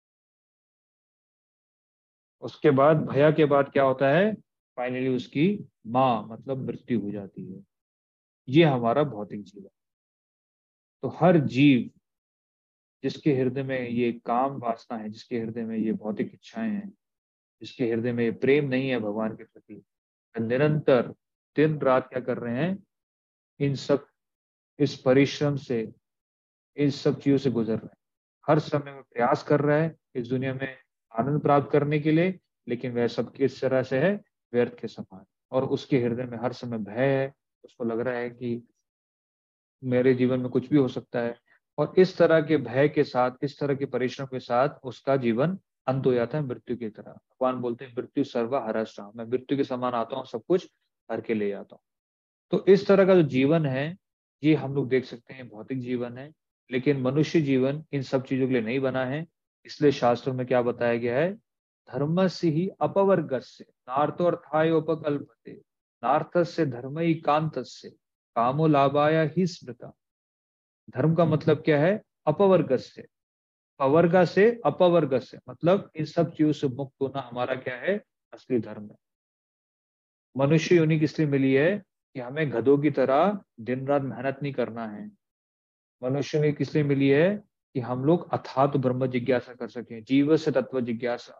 उसके बाद भया के बाद क्या होता है, फाइनली उसकी माँ मतलब मृत्यु हो जाती है। ये हमारा भौतिक जीवन। तो हर जीव जिसके हृदय में ये काम वासना है, जिसके हृदय में ये भौतिक इच्छाएं हैं, जिसके हृदय में ये प्रेम नहीं है भगवान के प्रति, निरंतर दिन रात क्या कर रहे हैं, इन सब, इस परिश्रम से, इन सब चीजों से गुजर रहे हैं। हर समय में प्रयास कर रहा है इस दुनिया में आनंद प्राप्त करने के लिए, लेकिन वह सब किस तरह से है, व्यर्थ के समान। और उसके हृदय में हर समय भय है, उसको लग रहा है कि मेरे जीवन में कुछ भी हो सकता है। और इस तरह के भय के साथ, इस तरह के परिश्रम के साथ उसका जीवन अंत हो जाता है मृत्यु की तरह। भगवान बोलते हैं मृत्यु सर्व हरष्टा, मैं मृत्यु के समान आता हूँ, सब कुछ हर के ले जाता हूँ। तो इस तरह का जो जीवन है, ये हम लोग देख सकते हैं भौतिक जीवन है। लेकिन मनुष्य जीवन इन सब चीजों के लिए नहीं बना है। इसलिए शास्त्रों में क्या बताया गया है, धर्म से ही अपवर्गस्य नार्थोर्थायोपकल्पते, नार्थस्य धर्म ही कांतस्य कामो लाभाय ही स्मृता। धर्म का मतलब क्या है, अपवर्ग से, अवर्ग से अपवर्ग से, मतलब इन सब चीजों से मुक्त होना हमारा क्या है, असली धर्म है। मनुष्य योनि किस लिए मिली है, कि हमें गधों की तरह दिन रात मेहनत नहीं करना है। मनुष्य ने किस लिए मिली है, कि हम लोग अथात ब्रह्म जिज्ञासा कर सकें, जीव से तत्व जिज्ञासा,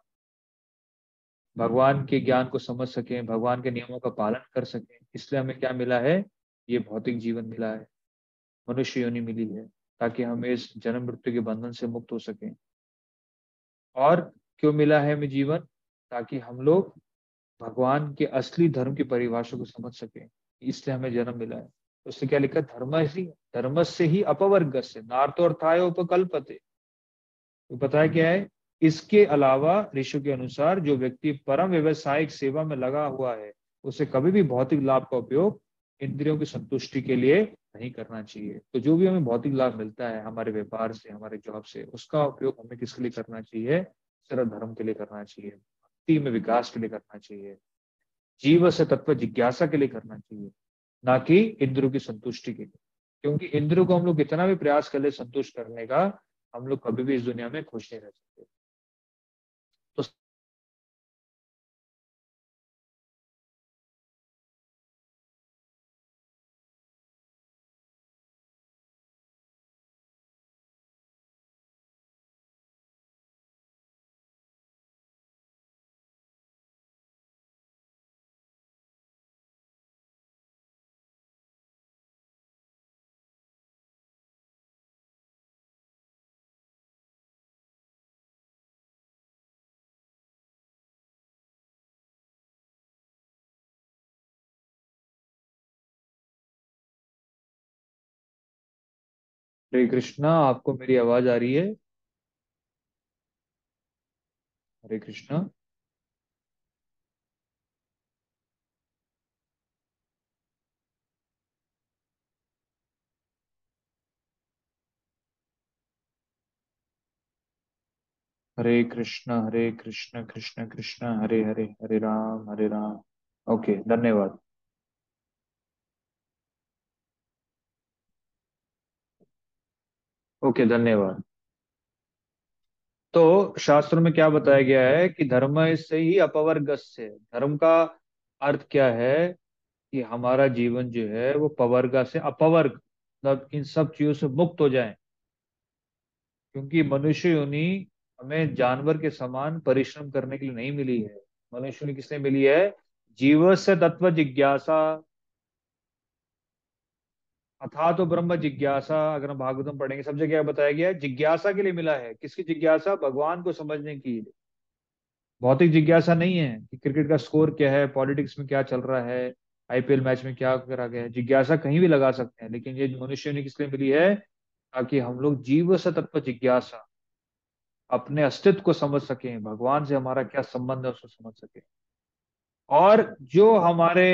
भगवान के ज्ञान को समझ सकें, भगवान के नियमों का पालन कर सकें। इसलिए हमें क्या मिला है, ये भौतिक जीवन मिला है, मनुष्य योनि मिली है, ताकि हम इस जन्म मृत्यु के बंधन से मुक्त हो सकें। और क्यों मिला है हमें जीवन, ताकि हम लोग भगवान के असली धर्म की परिभाषा को समझ सकें। इसलिए हमें जन्म मिला है। तो उससे क्या लिखा है, धर्म से ही अपवर्ग से नार्थोर्थाय उपकल्पते। तो बताया क्या है, इसके अलावा ऋषि के अनुसार जो व्यक्ति परम व्यवसायिक सेवा में लगा हुआ है, उसे कभी भी भौतिक लाभ का उपयोग इंद्रियों की संतुष्टि के लिए नहीं करना चाहिए। तो जो भी हमें भौतिक लाभ मिलता है हमारे व्यापार से, हमारे जॉब से, उसका उपयोग हमें किसके लिए करना चाहिए, सिर्फ धर्म के लिए करना चाहिए, भक्ति में विकास के लिए करना चाहिए, जीव से तत्व जिज्ञासा के लिए करना चाहिए, ना कि इंद्रियों की संतुष्टि के लिए। क्योंकि इंद्रियों को हम लोग कितना भी प्रयास कर ले संतुष्ट करने का, हम लोग कभी भी इस दुनिया में खुश नहीं रह सकते। तो हरे कृष्णा, आपको मेरी आवाज आ रही है? हरे कृष्णा। हरे कृष्ण कृष्ण कृष्ण हरे हरे, हरे राम हरे राम। ओके, धन्यवाद। ओके, धन्यवाद। तो शास्त्र में क्या बताया गया है कि धर्म से ही अपवर्गस्य, धर्म का अर्थ क्या है कि हमारा जीवन जो है वो पवर्ग से अपवर्ग, मतलब इन सब चीजों से मुक्त हो जाए। क्योंकि मनुष्य योनि हमें जानवर के समान परिश्रम करने के लिए नहीं मिली है। मनुष्य योनि किसने मिली है? जीव से तत्व जिज्ञासा, अथा तो ब्रह्म जिज्ञासा। अगर हम भागवतम पढ़ेंगे सब जगह बताया गया है जिज्ञासा के लिए मिला है। किसकी जिज्ञासा? भगवान को समझने की। भौतिक जिज्ञासा नहीं है कि क्रिकेट का स्कोर क्या है, पॉलिटिक्स में क्या चल रहा है, आईपीएल मैच में क्या करा गया है। जिज्ञासा कहीं भी लगा सकते हैं, लेकिन ये मनुष्य ने किस लिए मिली है? ताकि हम लोग जीव से तत्व जिज्ञासा, अपने अस्तित्व को समझ सकें, भगवान से हमारा क्या संबंध है उसको समझ सकें। और जो हमारे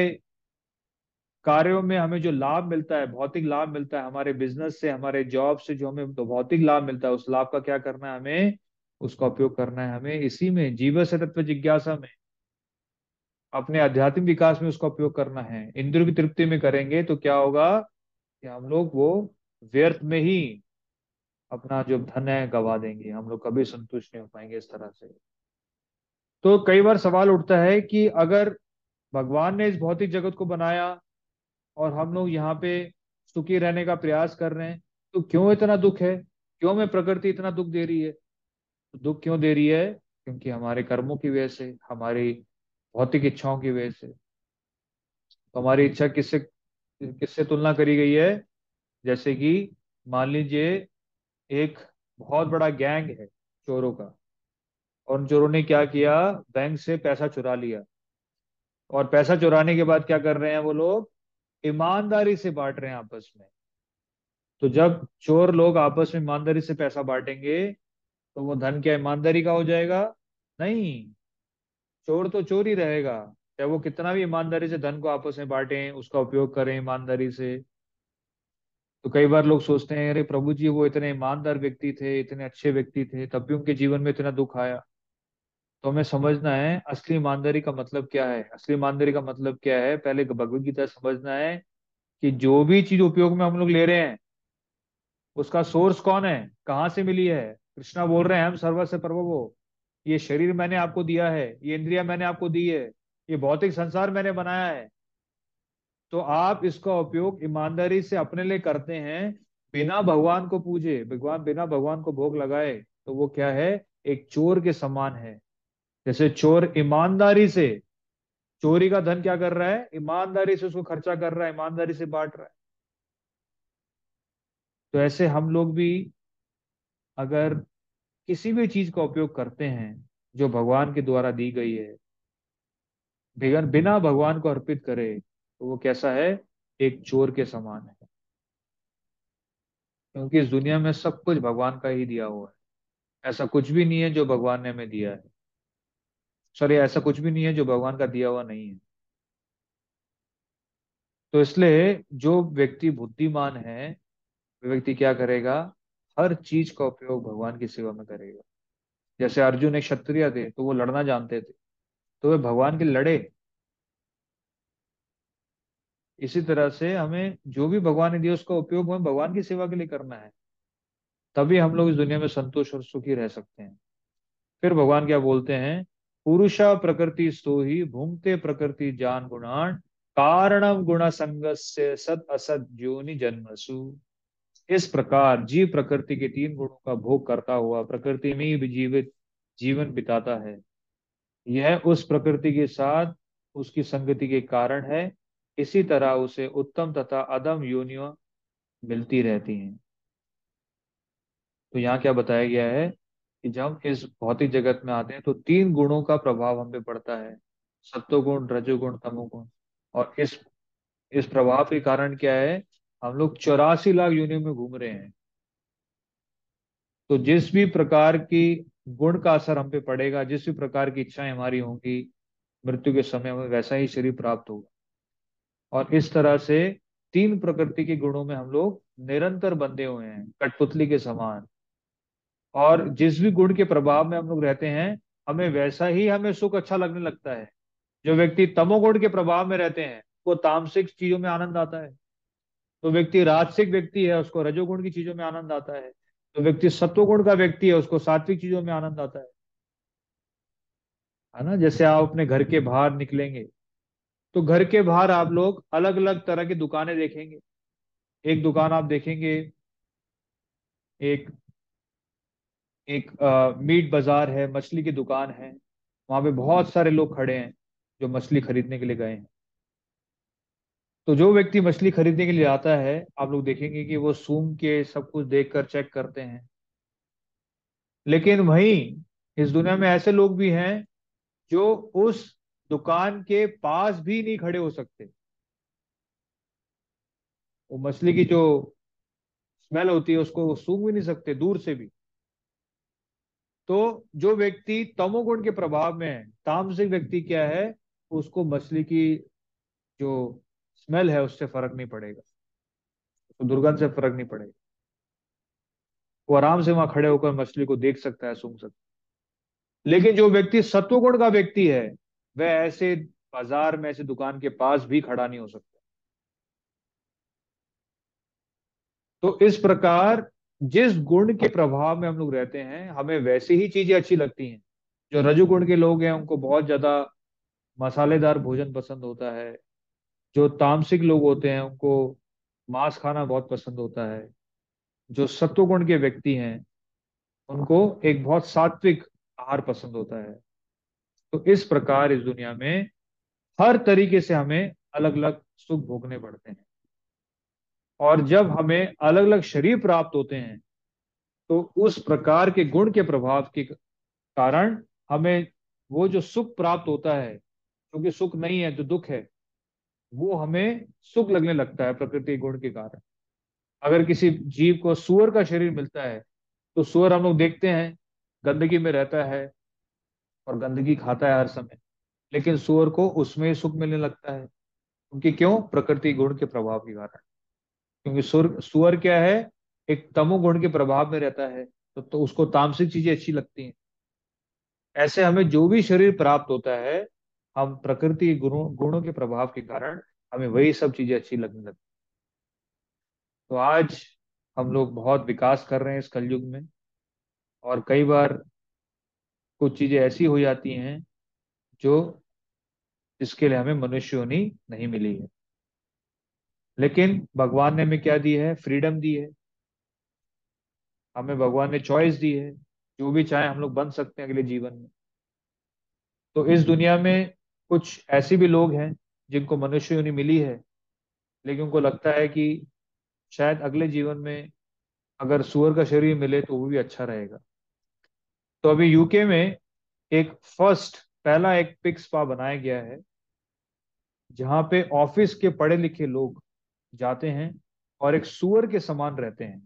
कार्यों में हमें जो लाभ मिलता है, भौतिक लाभ मिलता है, हमारे बिजनेस से, हमारे जॉब से जो हमें तो भौतिक लाभ मिलता है, उस लाभ का क्या करना है हमें? उसका उपयोग करना है हमें इसी में, जीव से तत्व जिज्ञासा में, अपने आध्यात्मिक विकास में उसका उपयोग करना है। इंद्रियों की तृप्ति में करेंगे तो क्या होगा कि हम लोग वो व्यर्थ में ही अपना जो धन है गवा देंगे। हम लोग कभी संतुष्ट नहीं हो पाएंगे इस तरह से। तो कई बार सवाल उठता है कि अगर भगवान ने इस भौतिक जगत को बनाया और हम लोग यहाँ पे सुखी रहने का प्रयास कर रहे हैं, तो क्यों इतना दुख है? क्यों हमें प्रकृति इतना दुख दे रही है? तो दुख क्यों दे रही है? क्योंकि हमारे कर्मों की वजह से, हमारी भौतिक इच्छाओं की वजह से। तो हमारी इच्छा किससे किससे तुलना करी गई है? जैसे कि मान लीजिए एक बहुत बड़ा गैंग है चोरों का, और उन चोरों ने क्या किया? बैंक से पैसा चुरा लिया। और पैसा चुराने के बाद क्या कर रहे हैं वो लोग? ईमानदारी से बांट रहे हैं आपस में। तो जब चोर लोग आपस में ईमानदारी से पैसा बांटेंगे तो वो धन क्या ईमानदारी का हो जाएगा? नहीं। चोर तो चोर ही रहेगा, चाहे वो कितना भी ईमानदारी से धन को आपस में बांटें, उसका उपयोग करें ईमानदारी से। तो कई बार लोग सोचते हैं अरे प्रभु जी वो इतने ईमानदार व्यक्ति थे, इतने अच्छे व्यक्ति थे, तब भी उनके जीवन में इतना दुख आया। तो हमें समझना है असली ईमानदारी का मतलब क्या है। असली ईमानदारी का मतलब क्या है, पहले भगवत गीता समझना है कि जो भी चीज उपयोग में हम लोग ले रहे हैं उसका सोर्स कौन है, कहाँ से मिली है। कृष्णा बोल रहे हैं हम सर्वस्य प्रभवो, ये शरीर मैंने आपको दिया है, ये इंद्रिया मैंने आपको दी है, ये भौतिक संसार मैंने बनाया है। तो आप इसका उपयोग ईमानदारी से अपने लिए करते हैं, बिना भगवान को पूजे, भगवान बिना भगवान को भोग लगाए, तो वो क्या है? एक चोर के समान है। जैसे चोर ईमानदारी से चोरी का धन क्या कर रहा है? ईमानदारी से उसको खर्चा कर रहा है, ईमानदारी से बांट रहा है। तो ऐसे हम लोग भी अगर किसी भी चीज का उपयोग करते हैं जो भगवान के द्वारा दी गई है, बिना बिना भगवान को अर्पित करे, तो वो कैसा है? एक चोर के समान है। क्योंकि इस दुनिया में सब कुछ भगवान का ही दिया हुआ है। ऐसा कुछ भी नहीं है जो भगवान ने हमें दिया है। सॉरी, ऐसा कुछ भी नहीं है जो भगवान का दिया हुआ नहीं है। तो इसलिए जो व्यक्ति बुद्धिमान है, वो व्यक्ति क्या करेगा? हर चीज का उपयोग भगवान की सेवा में करेगा। जैसे अर्जुन एक क्षत्रिय थे तो वो लड़ना जानते थे, तो वे भगवान के लड़े। इसी तरह से हमें जो भी भगवान ने दिया उसका उपयोग हमें भगवान की सेवा के लिए करना है। तभी हम लोग इस दुनिया में संतोष और सुखी रह सकते हैं। फिर भगवान क्या बोलते हैं? पुरुषा प्रकृति स्तो ही भुंक्ते प्रकृति जान गुणान, कारणम गुण संगस्य सत असत योनि जन्मसु। इस प्रकार जीव प्रकृति के तीन गुणों का भोग करता हुआ प्रकृति में ही जीवित जीवन बिताता है। यह उस प्रकृति के साथ उसकी संगति के कारण है। इसी तरह उसे उत्तम तथा अधम योनियां मिलती रहती हैं। तो यहाँ क्या बताया गया है कि जब हम इस भौतिक जगत में आते हैं तो तीन गुणों का प्रभाव हम पे पड़ता है, सत्वगुण, रजोगुण, तमोगुण। और इस प्रभाव के कारण क्या है? हम लोग 84 लाख योनियों में घूम रहे हैं। तो जिस भी प्रकार की गुण का असर हम पे पड़ेगा, जिस भी प्रकार की इच्छाएं हमारी होंगी, मृत्यु के समय हमें वैसा ही शरीर प्राप्त होगा। और इस तरह से तीन प्रकृति के गुणों में हम लोग निरंतर बंधे हुए हैं, कठपुतली के समान। और जिस भी गुण के प्रभाव में हम लोग रहते हैं, हमें वैसा ही हमें सुख अच्छा लगने लगता है। जो व्यक्ति तमोगुण के प्रभाव में रहते हैं, वो तामसिक चीजों में आनंद आता है। तो व्यक्ति राजसिक व्यक्ति है, उसको रजोगुण की चीजों में आनंद आता है। तो व्यक्ति सत्वगुण का व्यक्ति है, उसको सात्विक चीजों में आनंद आता है ना। जैसे आप अपने घर के बाहर निकलेंगे, तो घर के बाहर आप लोग अलग अलग तरह की दुकानें देखेंगे। एक दुकान आप देखेंगे, एक एक मीट बाजार है, मछली की दुकान है। वहां पे बहुत सारे लोग खड़े हैं जो मछली खरीदने के लिए गए हैं। तो जो व्यक्ति मछली खरीदने के लिए आता है, आप लोग देखेंगे कि वो सूंघ के सब कुछ देखकर चेक करते हैं। लेकिन वहीं इस दुनिया में ऐसे लोग भी हैं जो उस दुकान के पास भी नहीं खड़े हो सकते। वो मछली की जो स्मेल होती है उसको वो सूंघ भी नहीं सकते दूर से भी। तो जो व्यक्ति तमोगुण के प्रभाव में है, तामसिक व्यक्ति क्या है, उसको मछली की जो स्मेल है उससे फर्क नहीं पड़ेगा, उसको दुर्गंध से फर्क नहीं पड़ेगा। वो आराम से वहां खड़े होकर मछली को देख सकता है, सूंघ सकता है। लेकिन जो व्यक्ति सत्वगुण का व्यक्ति है, वह ऐसे बाजार में, ऐसे दुकान के पास भी खड़ा नहीं हो सकता। तो इस प्रकार जिस गुण के प्रभाव में हम लोग रहते हैं, हमें वैसी ही चीजें अच्छी लगती हैं। जो रजोगुण के लोग हैं, उनको बहुत ज्यादा मसालेदार भोजन पसंद होता है। जो तामसिक लोग होते हैं, उनको मांस खाना बहुत पसंद होता है। जो सत्वगुण के व्यक्ति हैं, उनको एक बहुत सात्विक आहार पसंद होता है। तो इस प्रकार इस दुनिया में हर तरीके से हमें अलग अलग सुख भोगने पड़ते हैं। और जब हमें अलग अलग शरीर प्राप्त होते हैं, तो उस प्रकार के गुण के प्रभाव के कारण हमें वो जो सुख प्राप्त होता है, क्योंकि सुख नहीं है तो दुख है, वो हमें सुख लगने लगता है प्रकृति गुण के कारण। अगर किसी जीव को सूअर का शरीर मिलता है, तो सूअर हम लोग देखते हैं गंदगी में रहता है और गंदगी खाता है हर समय। लेकिन सूअर को उसमें ही सुख मिलने लगता है, क्योंकि क्यों? प्रकृति गुण के प्रभाव के कारण। क्योंकि सूअर क्या है, एक तमोगुण के प्रभाव में रहता है, तो उसको तामसिक चीजें अच्छी लगती हैं। ऐसे हमें जो भी शरीर प्राप्त होता है, हम प्रकृति गुणों के प्रभाव के कारण हमें वही सब चीजें अच्छी लगने लगती। तो आज हम लोग बहुत विकास कर रहे हैं इस कलयुग में, और कई बार कुछ चीजें ऐसी हो जाती हैं जो जिसके लिए हमें मनुष्य योनि नहीं मिली है। लेकिन भगवान ने हमें क्या दी है? फ्रीडम दी है। हमें भगवान ने चॉइस दी है, जो भी चाहे हम लोग बन सकते हैं अगले जीवन में। तो इस दुनिया में कुछ ऐसे भी लोग हैं जिनको मनुष्य योनि मिली है, लेकिन उनको लगता है कि शायद अगले जीवन में अगर सुअर का शरीर मिले तो वो भी अच्छा रहेगा। तो अभी यूके में एक पहला एक पिग स्पा बनाया गया है, जहां पे ऑफिस के पढ़े लिखे लोग जाते हैं और एक सुअर के समान रहते हैं।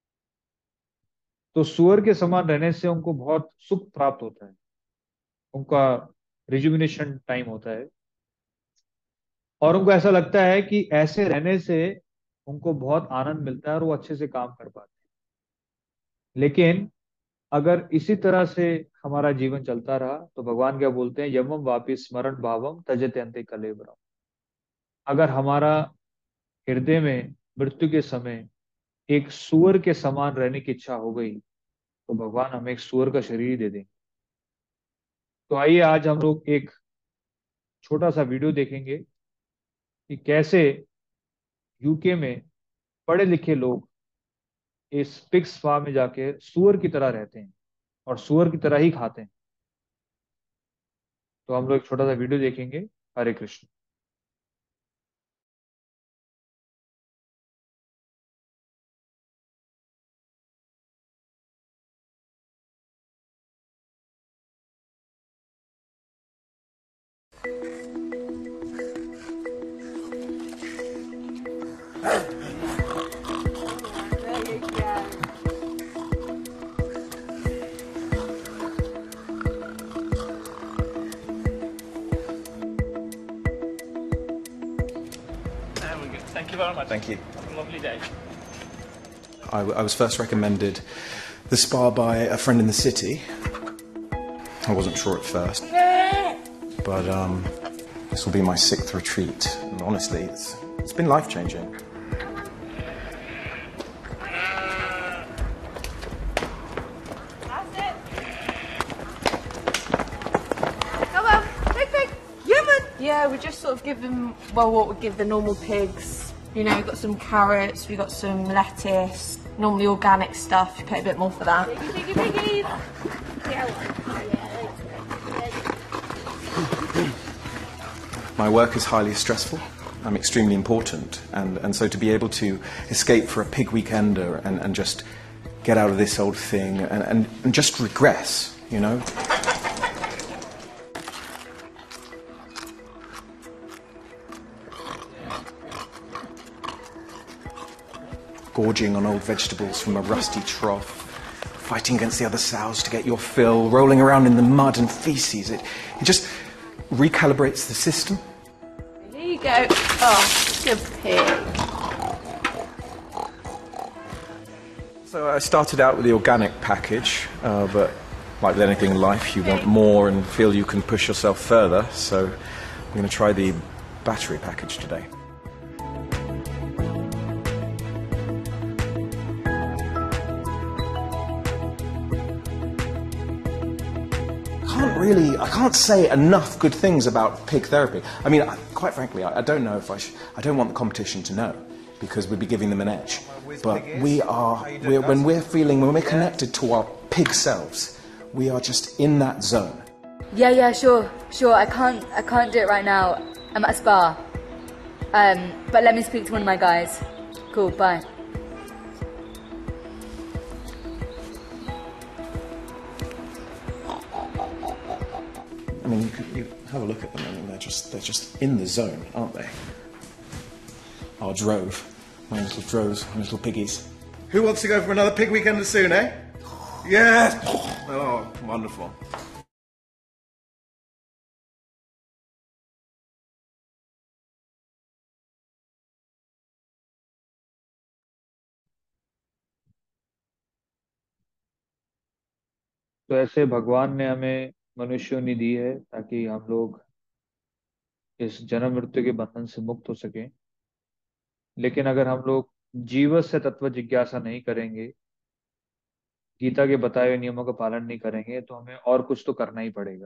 तो सुअर के समान रहने से उनको बहुत सुख प्राप्त होता है, उनका रिजुविनेशन टाइम होता है। और उनको ऐसा लगता है कि ऐसे रहने से उनको बहुत आनंद मिलता है और वो अच्छे से काम कर पाते हैं। लेकिन अगर इसी तरह से हमारा जीवन चलता रहा, तो भगवान क्या बोलते हैं? यमम वापि स्मरण भावम तजते अंते कलेबरम। अगर हमारा हृदय में मृत्यु के समय एक सूअर के समान रहने की इच्छा हो गई, तो भगवान हमें एक सूअर का शरीर ही दे देंगे। तो आइए आज हम लोग एक छोटा सा वीडियो देखेंगे कि कैसे यूके में पढ़े लिखे लोग इस पिग्स फार्म में जाके सूअर की तरह रहते हैं और सूअर की तरह ही खाते हैं। तो हम लोग एक छोटा सा वीडियो देखेंगे। हरे Krishna. Thank you. Lovely day. I was first recommended the spa by a friend in the city. I wasn't sure at first, but this will be my 6th retreat, and honestly, it's been life-changing. Yeah, we just sort of give them, well, what we give the normal pigs. You know, we've got some carrots, we've got some lettuce, normally organic stuff. You pay a bit more for that. My work is highly stressful. I'm extremely important, and so to be able to escape for a pig weekender and just get out of this old thing and just regress, you know? Gorging on old vegetables from a rusty trough, fighting against the other sows to get your fill, rolling around in the mud and feces. It just recalibrates the system. Here you go. Oh, good pig. So I started out with the organic package, but like with anything in life, you want more and feel you can push yourself further. So I'm going to try the battery package today. I can't say enough good things about pig therapy. I mean, quite frankly, I don't know if I don't want the competition to know, because we'd be giving them an edge. But when we're connected to our pig selves, we are just in that zone. Yeah, sure. I can't do it right now. I'm at a spa. But let me speak to one of my guys. Cool, bye. I mean, you have a look at them. I mean, they're just in the zone, aren't they? Our drove, my little droves, my little piggies. Who wants to go for another pig weekend soon, eh? Yes. Oh, wonderful. तो ऐसे भगवान ने हमें मनुष्य योनि दी है ताकि हम लोग इस जन्म मृत्यु के बंधन से मुक्त हो सकें। लेकिन अगर हम लोग जीव से तत्व जिज्ञासा नहीं करेंगे, गीता के बताए हुए नियमों का पालन नहीं करेंगे, तो हमें और कुछ तो करना ही पड़ेगा।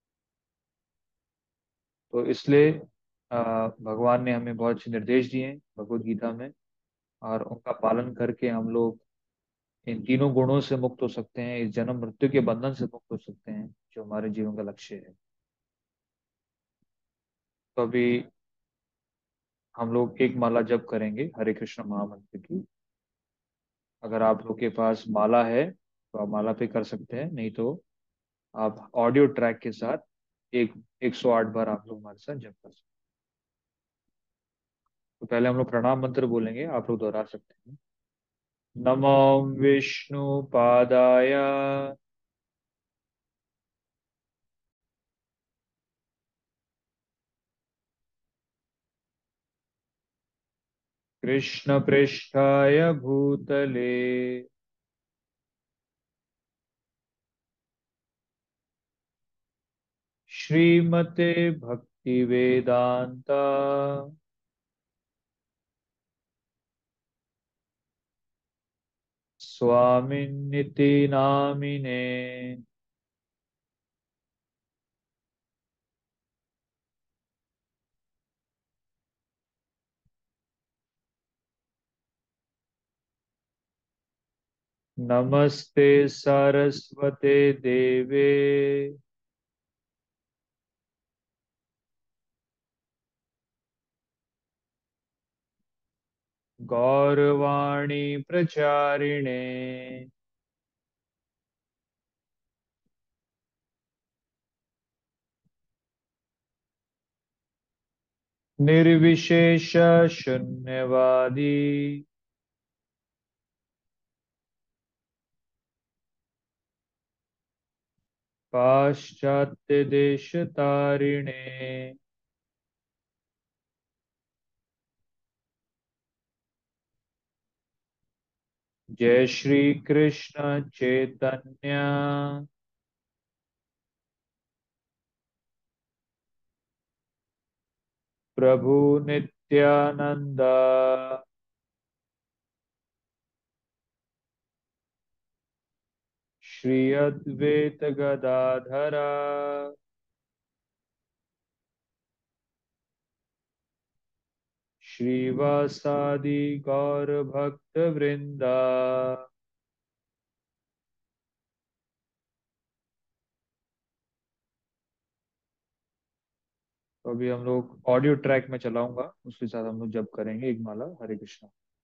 तो इसलिए भगवान ने हमें बहुत अच्छे निर्देश दिए हैं भगवत गीता में, और उनका पालन करके हम लोग इन तीनों गुणों से मुक्त हो सकते हैं, इस जन्म मृत्यु के बंधन से मुक्त हो सकते हैं, जो हमारे जीवन का लक्ष्य है। तो अभी हम लोग एक माला जप करेंगे हरे कृष्ण महामंत्र की। अगर आप लोग के पास माला है तो आप माला पे कर सकते हैं, नहीं तो आप ऑडियो ट्रैक के साथ 108 बार आप लोग हमारे साथ जप कर सकते हैं। तो पहले हम लोग प्रणाम मंत्र बोलेंगे, आप लोग दोहरा सकते हैं। नमो विष्णु पादाय कृष्ण पृष्ठाय भूतले श्रीमते भक्ति वेदांता स्वामिन्निति नामिने। नमस्ते सरस्वते देवे गौरवाणी प्रचारिणे निर्विशेष शून्यवादी पाश्चात्य देश तारिणे। जय श्री कृष्ण चैतन्य प्रभु नित्यानंद श्री अद्वैत गदाधर श्रीवासादि गौर भक्त वृंदा। तो अभी हम लोग ऑडियो ट्रैक में चलाऊंगा, उसके साथ हम लोग जप करेंगे एक माला हरे कृष्णा।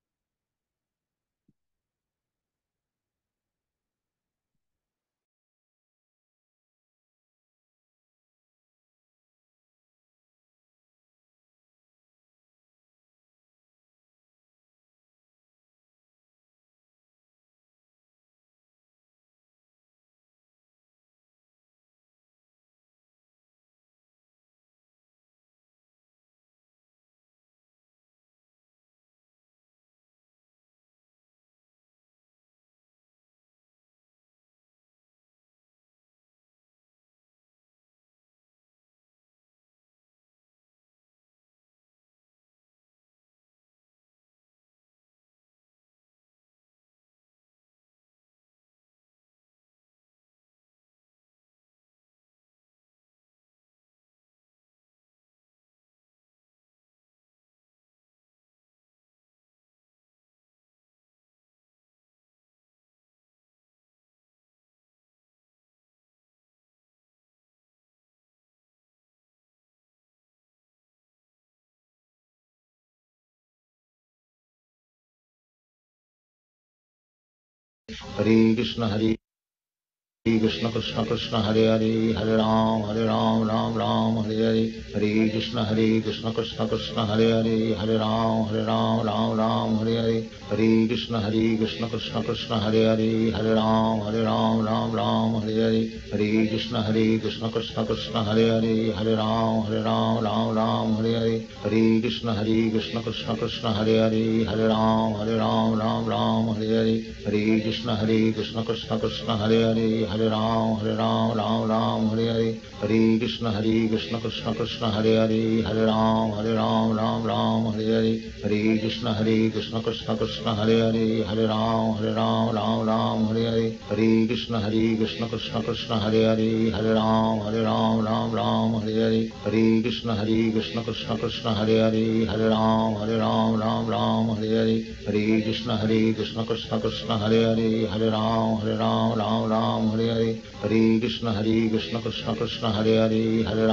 हरे कृष्ण कृष्ण कृष्ण कृष्ण हरे हरे, हरे राम राम राम हरे हरे। हरे कृष्ण कृष्ण कृष्ण हरे हरे, हरे राम राम हरे हरे। हरे कृष्ण कृष्ण कृष्ण हरे हरे, हरे राम राम हरे हरे। हरे कृष्ण कृष्ण कृष्ण हरे हरे, हरे राम हरे हरे। हरे कृष्ण कृष्ण कृष्ण हरे हरे, हरे राम हरे हरे। हरे कृष्ण कृष्ण कृष्ण हरे हरे, हरे राम हरे हरे। हरे कृष्ण कृष्ण कृष्ण हरे हरे, हरे राम हरे हरे। हरे कृष्ण कृष्ण कृष्ण हरे हरे, हरे राम हरे हरे। हरे कृष्ण कृष्ण कृष्ण हरे हरे, हरे राम हरे हरे। हरे कृष्ण कृष्ण कृष्ण हरे हरे, हरे राम हरे हरे। हरे कृष्ण कृष्ण कृष्ण हरे हरे, हरे राम हरे हरे। हरे कृष्ण कृष्ण कृष्ण हरे हरे, हरे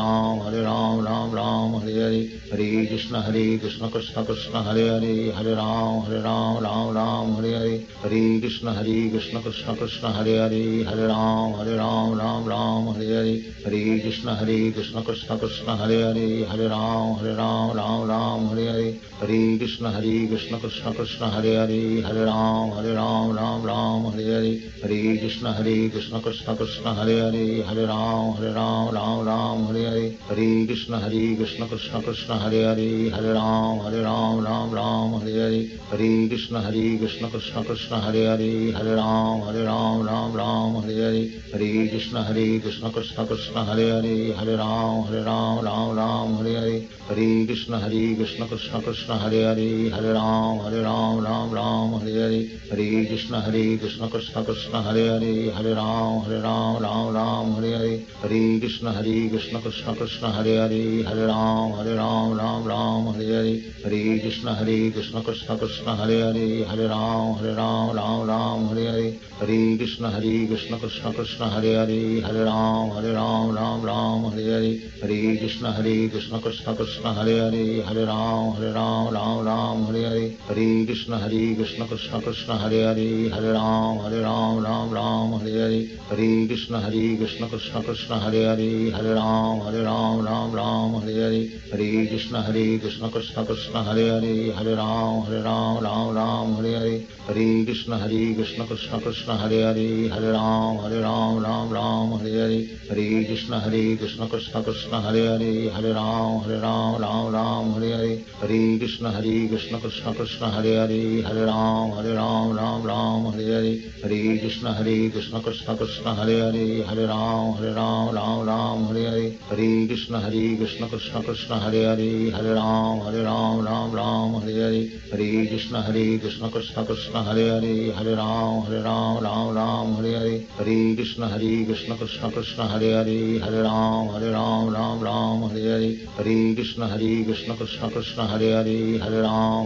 राम हरे हरे। हरे कृष्ण कृष्ण कृष्ण हरे हरे, हरे राम हरे हरे। हरे कृष्ण कृष्ण कृष्ण हरे हरे, हरे राम हरे हरे। हरे कृष्ण कृष्ण कृष्ण हरे हरे, हरे राम हरे हरे। हरे कृष्ण कृष्ण कृष्ण हरे हरे, हरे राम हरे हरे। हरे कृष्ण कृष्ण कृष्ण हरे हरे, हरे राम हरे हरे। हरे कृष्ण कृष्ण कृष्ण हरे हरे, हरे राम हरे हरे। हरे कृष्ण कृष्ण कृष्ण हरे हरे, हरे राम हरे हरे। हरे कृष्ण कृष्ण कृष्ण हरे हरे, हरे राम हरे हरे। हरे कृष्ण कृष्ण कृष्ण हरे हरे, हरे राम हरे हरे। हरे कृष्ण कृष्ण कृष्ण हरे हरे, हरे राम हरे हरे। हरे कृष्ण कृष्ण कृष्ण हरे हरे, हरे राम हरे हरे। हरे कृष्ण कृष्ण कृष्ण हरे हरे, हरे राम हरे हरे। हरे कृष्ण कृष्ण कृष्ण हरे हरे, हरे राम हरे हरे। हरे कृष्ण कृष्ण कृष्ण हरे हरे, हरे राम हरे हरे। हरे कृष्ण कृष्ण कृष्ण हरे हरे, हरे राम हरे हरे। हरे कृष्ण कृष्ण कृष्ण हरे हरे, हरे राम हरे हरे। हरे कृष्ण कृष्ण कृष्ण हरे हरे, हरे राम हरे हरे। हरे कृष्ण कृष्ण कृष्ण हरे हरे, हरे राम राम राम हरे हरे, हरे कृष्ण कृष्ण कृष्ण हरे हरे, हरे राम राम हरे हरे, हरे कृष्ण कृष्ण कृष्ण हरे हरे, हरे राम राम हरे हरे, हरे कृष्ण कृष्ण कृष्ण हरे हरे, हरे राम राम हरे हरे, हरे कृष्ण कृष्ण कृष्ण हरे हरे, हरे राम राम हरे हरे, हरे कृष्ण कृष्ण कृष्ण हरे हरे, हरे राम हरे हरे, हरे कृष्ण कृष्ण कृष्ण हरे हरे, हरे राम हरे हरे, हरे कृष्ण कृष्ण कृष्ण हरे हरे, हरे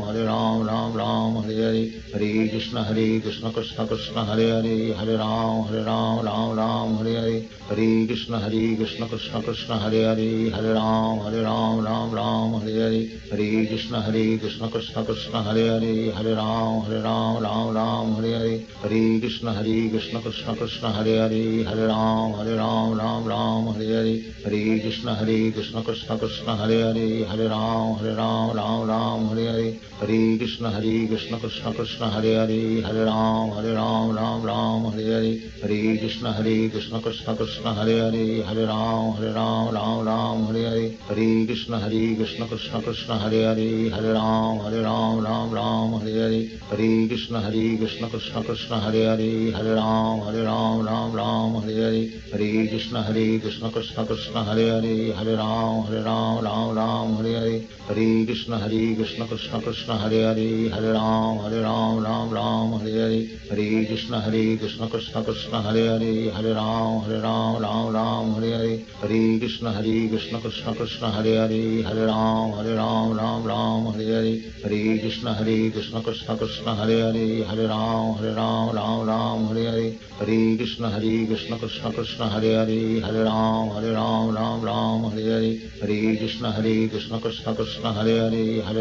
राम हरे हरे, हरे कृष्ण कृष्ण कृष्ण हरे हरे, हरे राम हरे हरे, हरे कृष्ण कृष्ण कृष्ण हरे हरे, हरे राम हरे हरे, हरे कृष्ण कृष्ण कृष्ण हरे हरे, हरे राम हरे हरे, हरे कृष्ण कृष्ण कृष्ण हरे हरे, हरे राम हरे हरे, हरे कृष्ण कृष्ण कृष्ण हरे हरे, हरे राम हरे हरे, हरे कृष्ण कृष्ण कृष्ण हरे हरे, हरे राम हरे हरे, हरे कृष्ण कृष्ण कृष्ण हरे हरे, हरे राम हरे हरे, हरे कृष्ण कृष्ण कृष्ण हरे हरे, हरे राम हरे हरे, हरे कृष्ण कृष्ण कृष्ण हरे हरे, हरे राम हरे हरे, हरे कृष्ण कृष्ण कृष्ण हरे हरे, हरे राम हरे हरे, हरे कृष्ण कृष्ण कृष्ण हरे हरे, हरे राम हरे हरे, हरे कृष्ण कृष्ण कृष्ण हरे हरे, हरे राम हरे हरे, हरे कृष्ण कृष्ण कृष्ण हरे हरे, हरे राम हरे हरे, हरे कृष्ण कृष्ण कृष्ण हरे हरे, हरे राम हरे हरे, हरे कृष्ण कृष्ण कृष्ण हरे हरे, हरे राम हरे हरे, हरे कृष्ण कृष्ण कृष्ण हरे हरे, हरे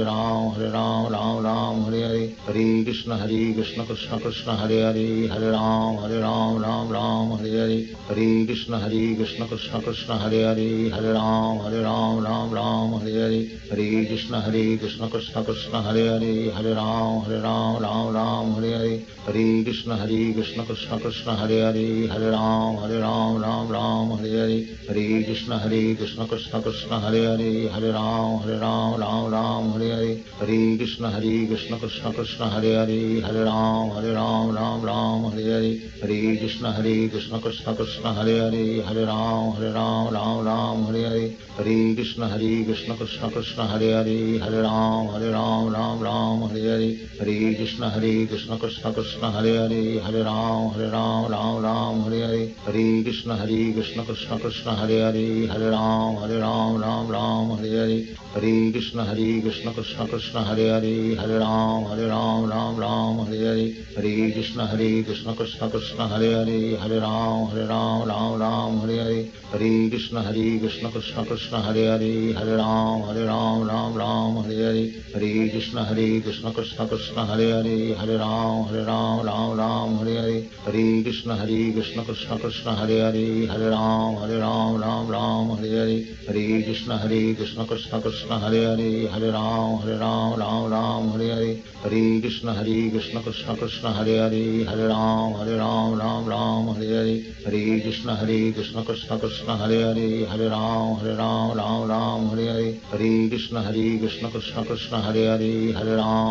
राम हरे हरे, हरे कृष्ण कृष्ण कृष्ण हरे हरे, हरे राम हरे हरे, हरे कृष्ण कृष्ण कृष्ण हरे हरे, हरे राम हरे हरे, हरे कृष्ण कृष्ण कृष्ण हरे हरे, हरे राम हरे हरे, हरे कृष्ण कृष्ण कृष्ण हरे हरे, हरे राम हरे हरे, हरे कृष्ण कृष्ण कृष्ण हरे हरे, हरे राम हरे हरे, हरे कृष्ण कृष्ण कृष्ण हरे हरे, हरे राम हरे हरे, हरे कृष्ण कृष्ण कृष्ण हरे हरे, हरे राम हरे हरे, हरे कृष्ण कृष्ण कृष्ण हरे हरे, हरे राम हरे हरे, हरे कृष्ण कृष्ण कृष्ण हरे हरे, हरे राम हरे हरे, हरे कृष्ण कृष्ण कृष्ण हरे हरे, हरे राम हरे हरे, हरे कृष्ण कृष्ण कृष्ण हरे हरे, हरे राम हरे हरे, हरे कृष्ण कृष्ण कृष्ण हरे हरे, हरे राम हरे हरे, हरे कृष्ण कृष्ण कृष्ण हरे हरे, हरे राम हरे हरे, हरे कृष्ण कृष्ण कृष्ण हरे हरे, हरे राम हरे हरे, हरे कृष्ण कृष्ण कृष्ण हरे हरे, हरे राम हरे हरे, हरे कृष्ण कृष्ण कृष्ण हरे हरे, हरे राम हरे हरे, हरे कृष्ण कृष्ण कृष्ण हरे हरे, हरे राम हरे हरे, हरे कृष्ण कृष्ण कृष्ण हरे हरे, हरे राम हरे हरे, हरे कृष्ण कृष्ण कृष्ण हरे हरे, हरे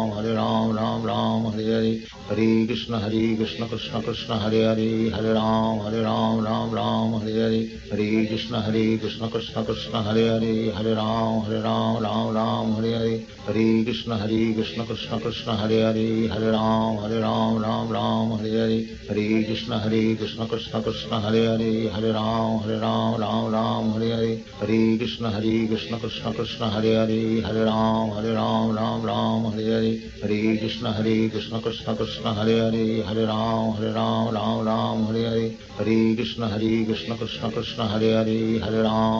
राम हरे हरे, हरे कृष्ण कृष्ण कृष्ण हरे हरे, हरे राम हरे हरे, हरे कृष्ण कृष्ण कृष्ण हरे हरे, हरे राम हरे हरे, हरे कृष्ण कृष्ण कृष्ण हरे हरे, हरे राम हरे हरे, हरे कृष्ण कृष्ण कृष्ण हरे हरे, हरे राम हरे हरे, हरे कृष्ण कृष्ण कृष्ण हरे हरे, हरे राम हरे हरे, हरे कृष्ण कृष्ण कृष्ण हरे हरे, हरे राम हरे हरे, हरे कृष्ण कृष्ण कृष्ण हरे हरे, हरे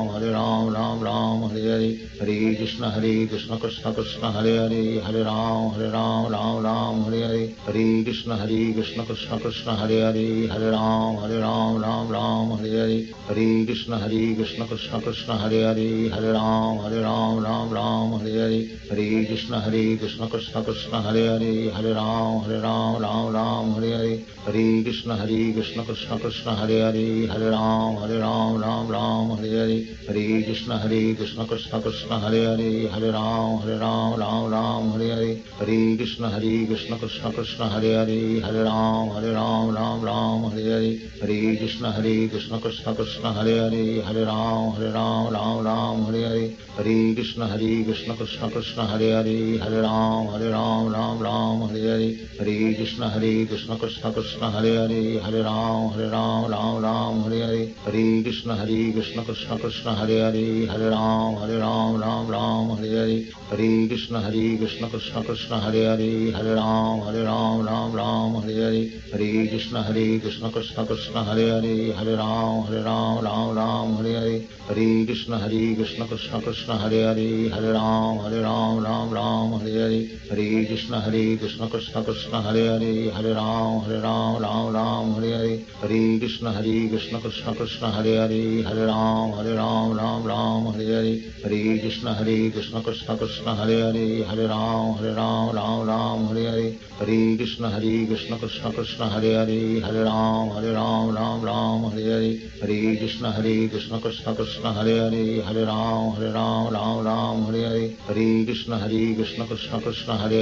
राम हरे हरे, हरे कृष्ण कृष्ण कृष्ण हरे हरे, हरे राम हरे हरे, हरे कृष्ण हरे कृष्ण कृष्ण कृष्ण हरे हरे हरे राम राम राम हरे कृष्ण कृष्ण कृष्ण हरे हरे राम राम राम हरे कृष्ण कृष्ण कृष्ण हरे राम राम राम हरे कृष्ण कृष्ण कृष्ण हरे राम राम राम हरे कृष्ण कृष्ण कृष्ण हरे राम राम हरे कृष्ण कृष्ण कृष्ण हरे राम राम हरे कृष्ण कृष्ण कृष्ण हरे राम राम हरे कृष्ण कृष्ण कृष्ण हरे राम राम हरे कृष्ण कृष्ण कृष्ण हरे राम राम हरे कृष्ण कृष्ण कृष्ण हरे राम राम हरे कृष्ण कृष्ण कृष्ण हरे राम राम हरे कृष्ण कृष्ण कृष्ण हरे राम हरे कृष्ण कृष्ण कृष्ण हरे राम राम हरे कृष्ण कृष्ण कृष्ण हरे राम हरे कृष्ण कृष्ण कृष्ण हरे राम हरे कृष्ण कृष्ण कृष्ण हरे राम हरे कृष्ण कृष्ण कृष्ण हरे राम हरे कृष्ण कृष्ण कृष्ण हरे राम हरे कृष्ण कृष्ण कृष्ण हरे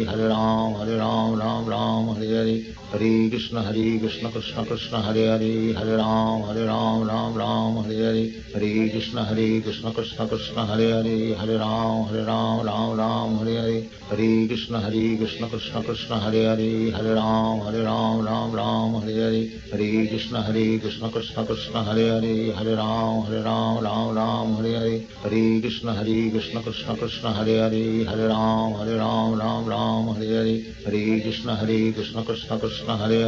राम हरे कृष्ण कृष्ण कृष्ण हरे राम हरे कृष्ण कृष्ण कृष्ण हरे राम हरे कृष्ण कृष्ण कृष्ण हरे राम हरे कृष्ण कृष्ण कृष्ण हरे राम हरे कृष्ण कृष्ण कृष्ण हरे राम हरे कृष्ण कृष्ण कृष्ण हरे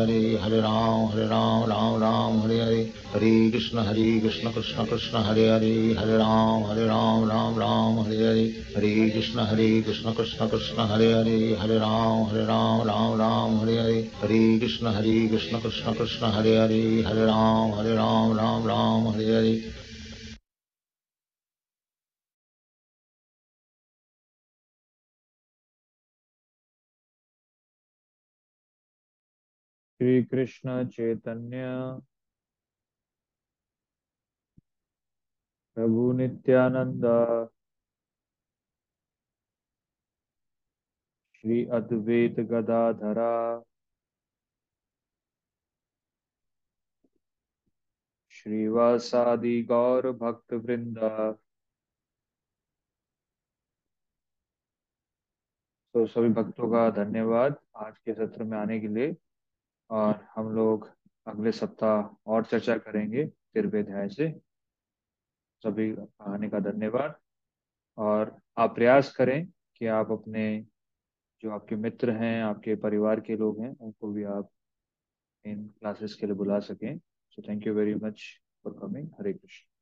राम हरे कृष्ण कृष्ण कृष्ण हरे राम हरे कृष्ण कृष्ण कृष्ण हरे राम हरे कृष्ण कृष्ण कृष्ण हरे राम हरे श्री कृष्ण चैतन्य प्रभु नित्यानंद श्री अद्वैत गदाधरा श्रीवासादि गौर भक्त वृंदा। तो सभी भक्तों का धन्यवाद आज के सत्र में आने के लिए। और हम लोग अगले सप्ताह और चर्चा करेंगे 13वें अध्याय से। सभी आने का धन्यवाद। और आप प्रयास करें कि आप अपने जो आपके मित्र हैं, आपके परिवार के लोग हैं, उनको भी आप इन क्लासेस के लिए बुला सकें। So thank you very much for coming. Hare Krishna.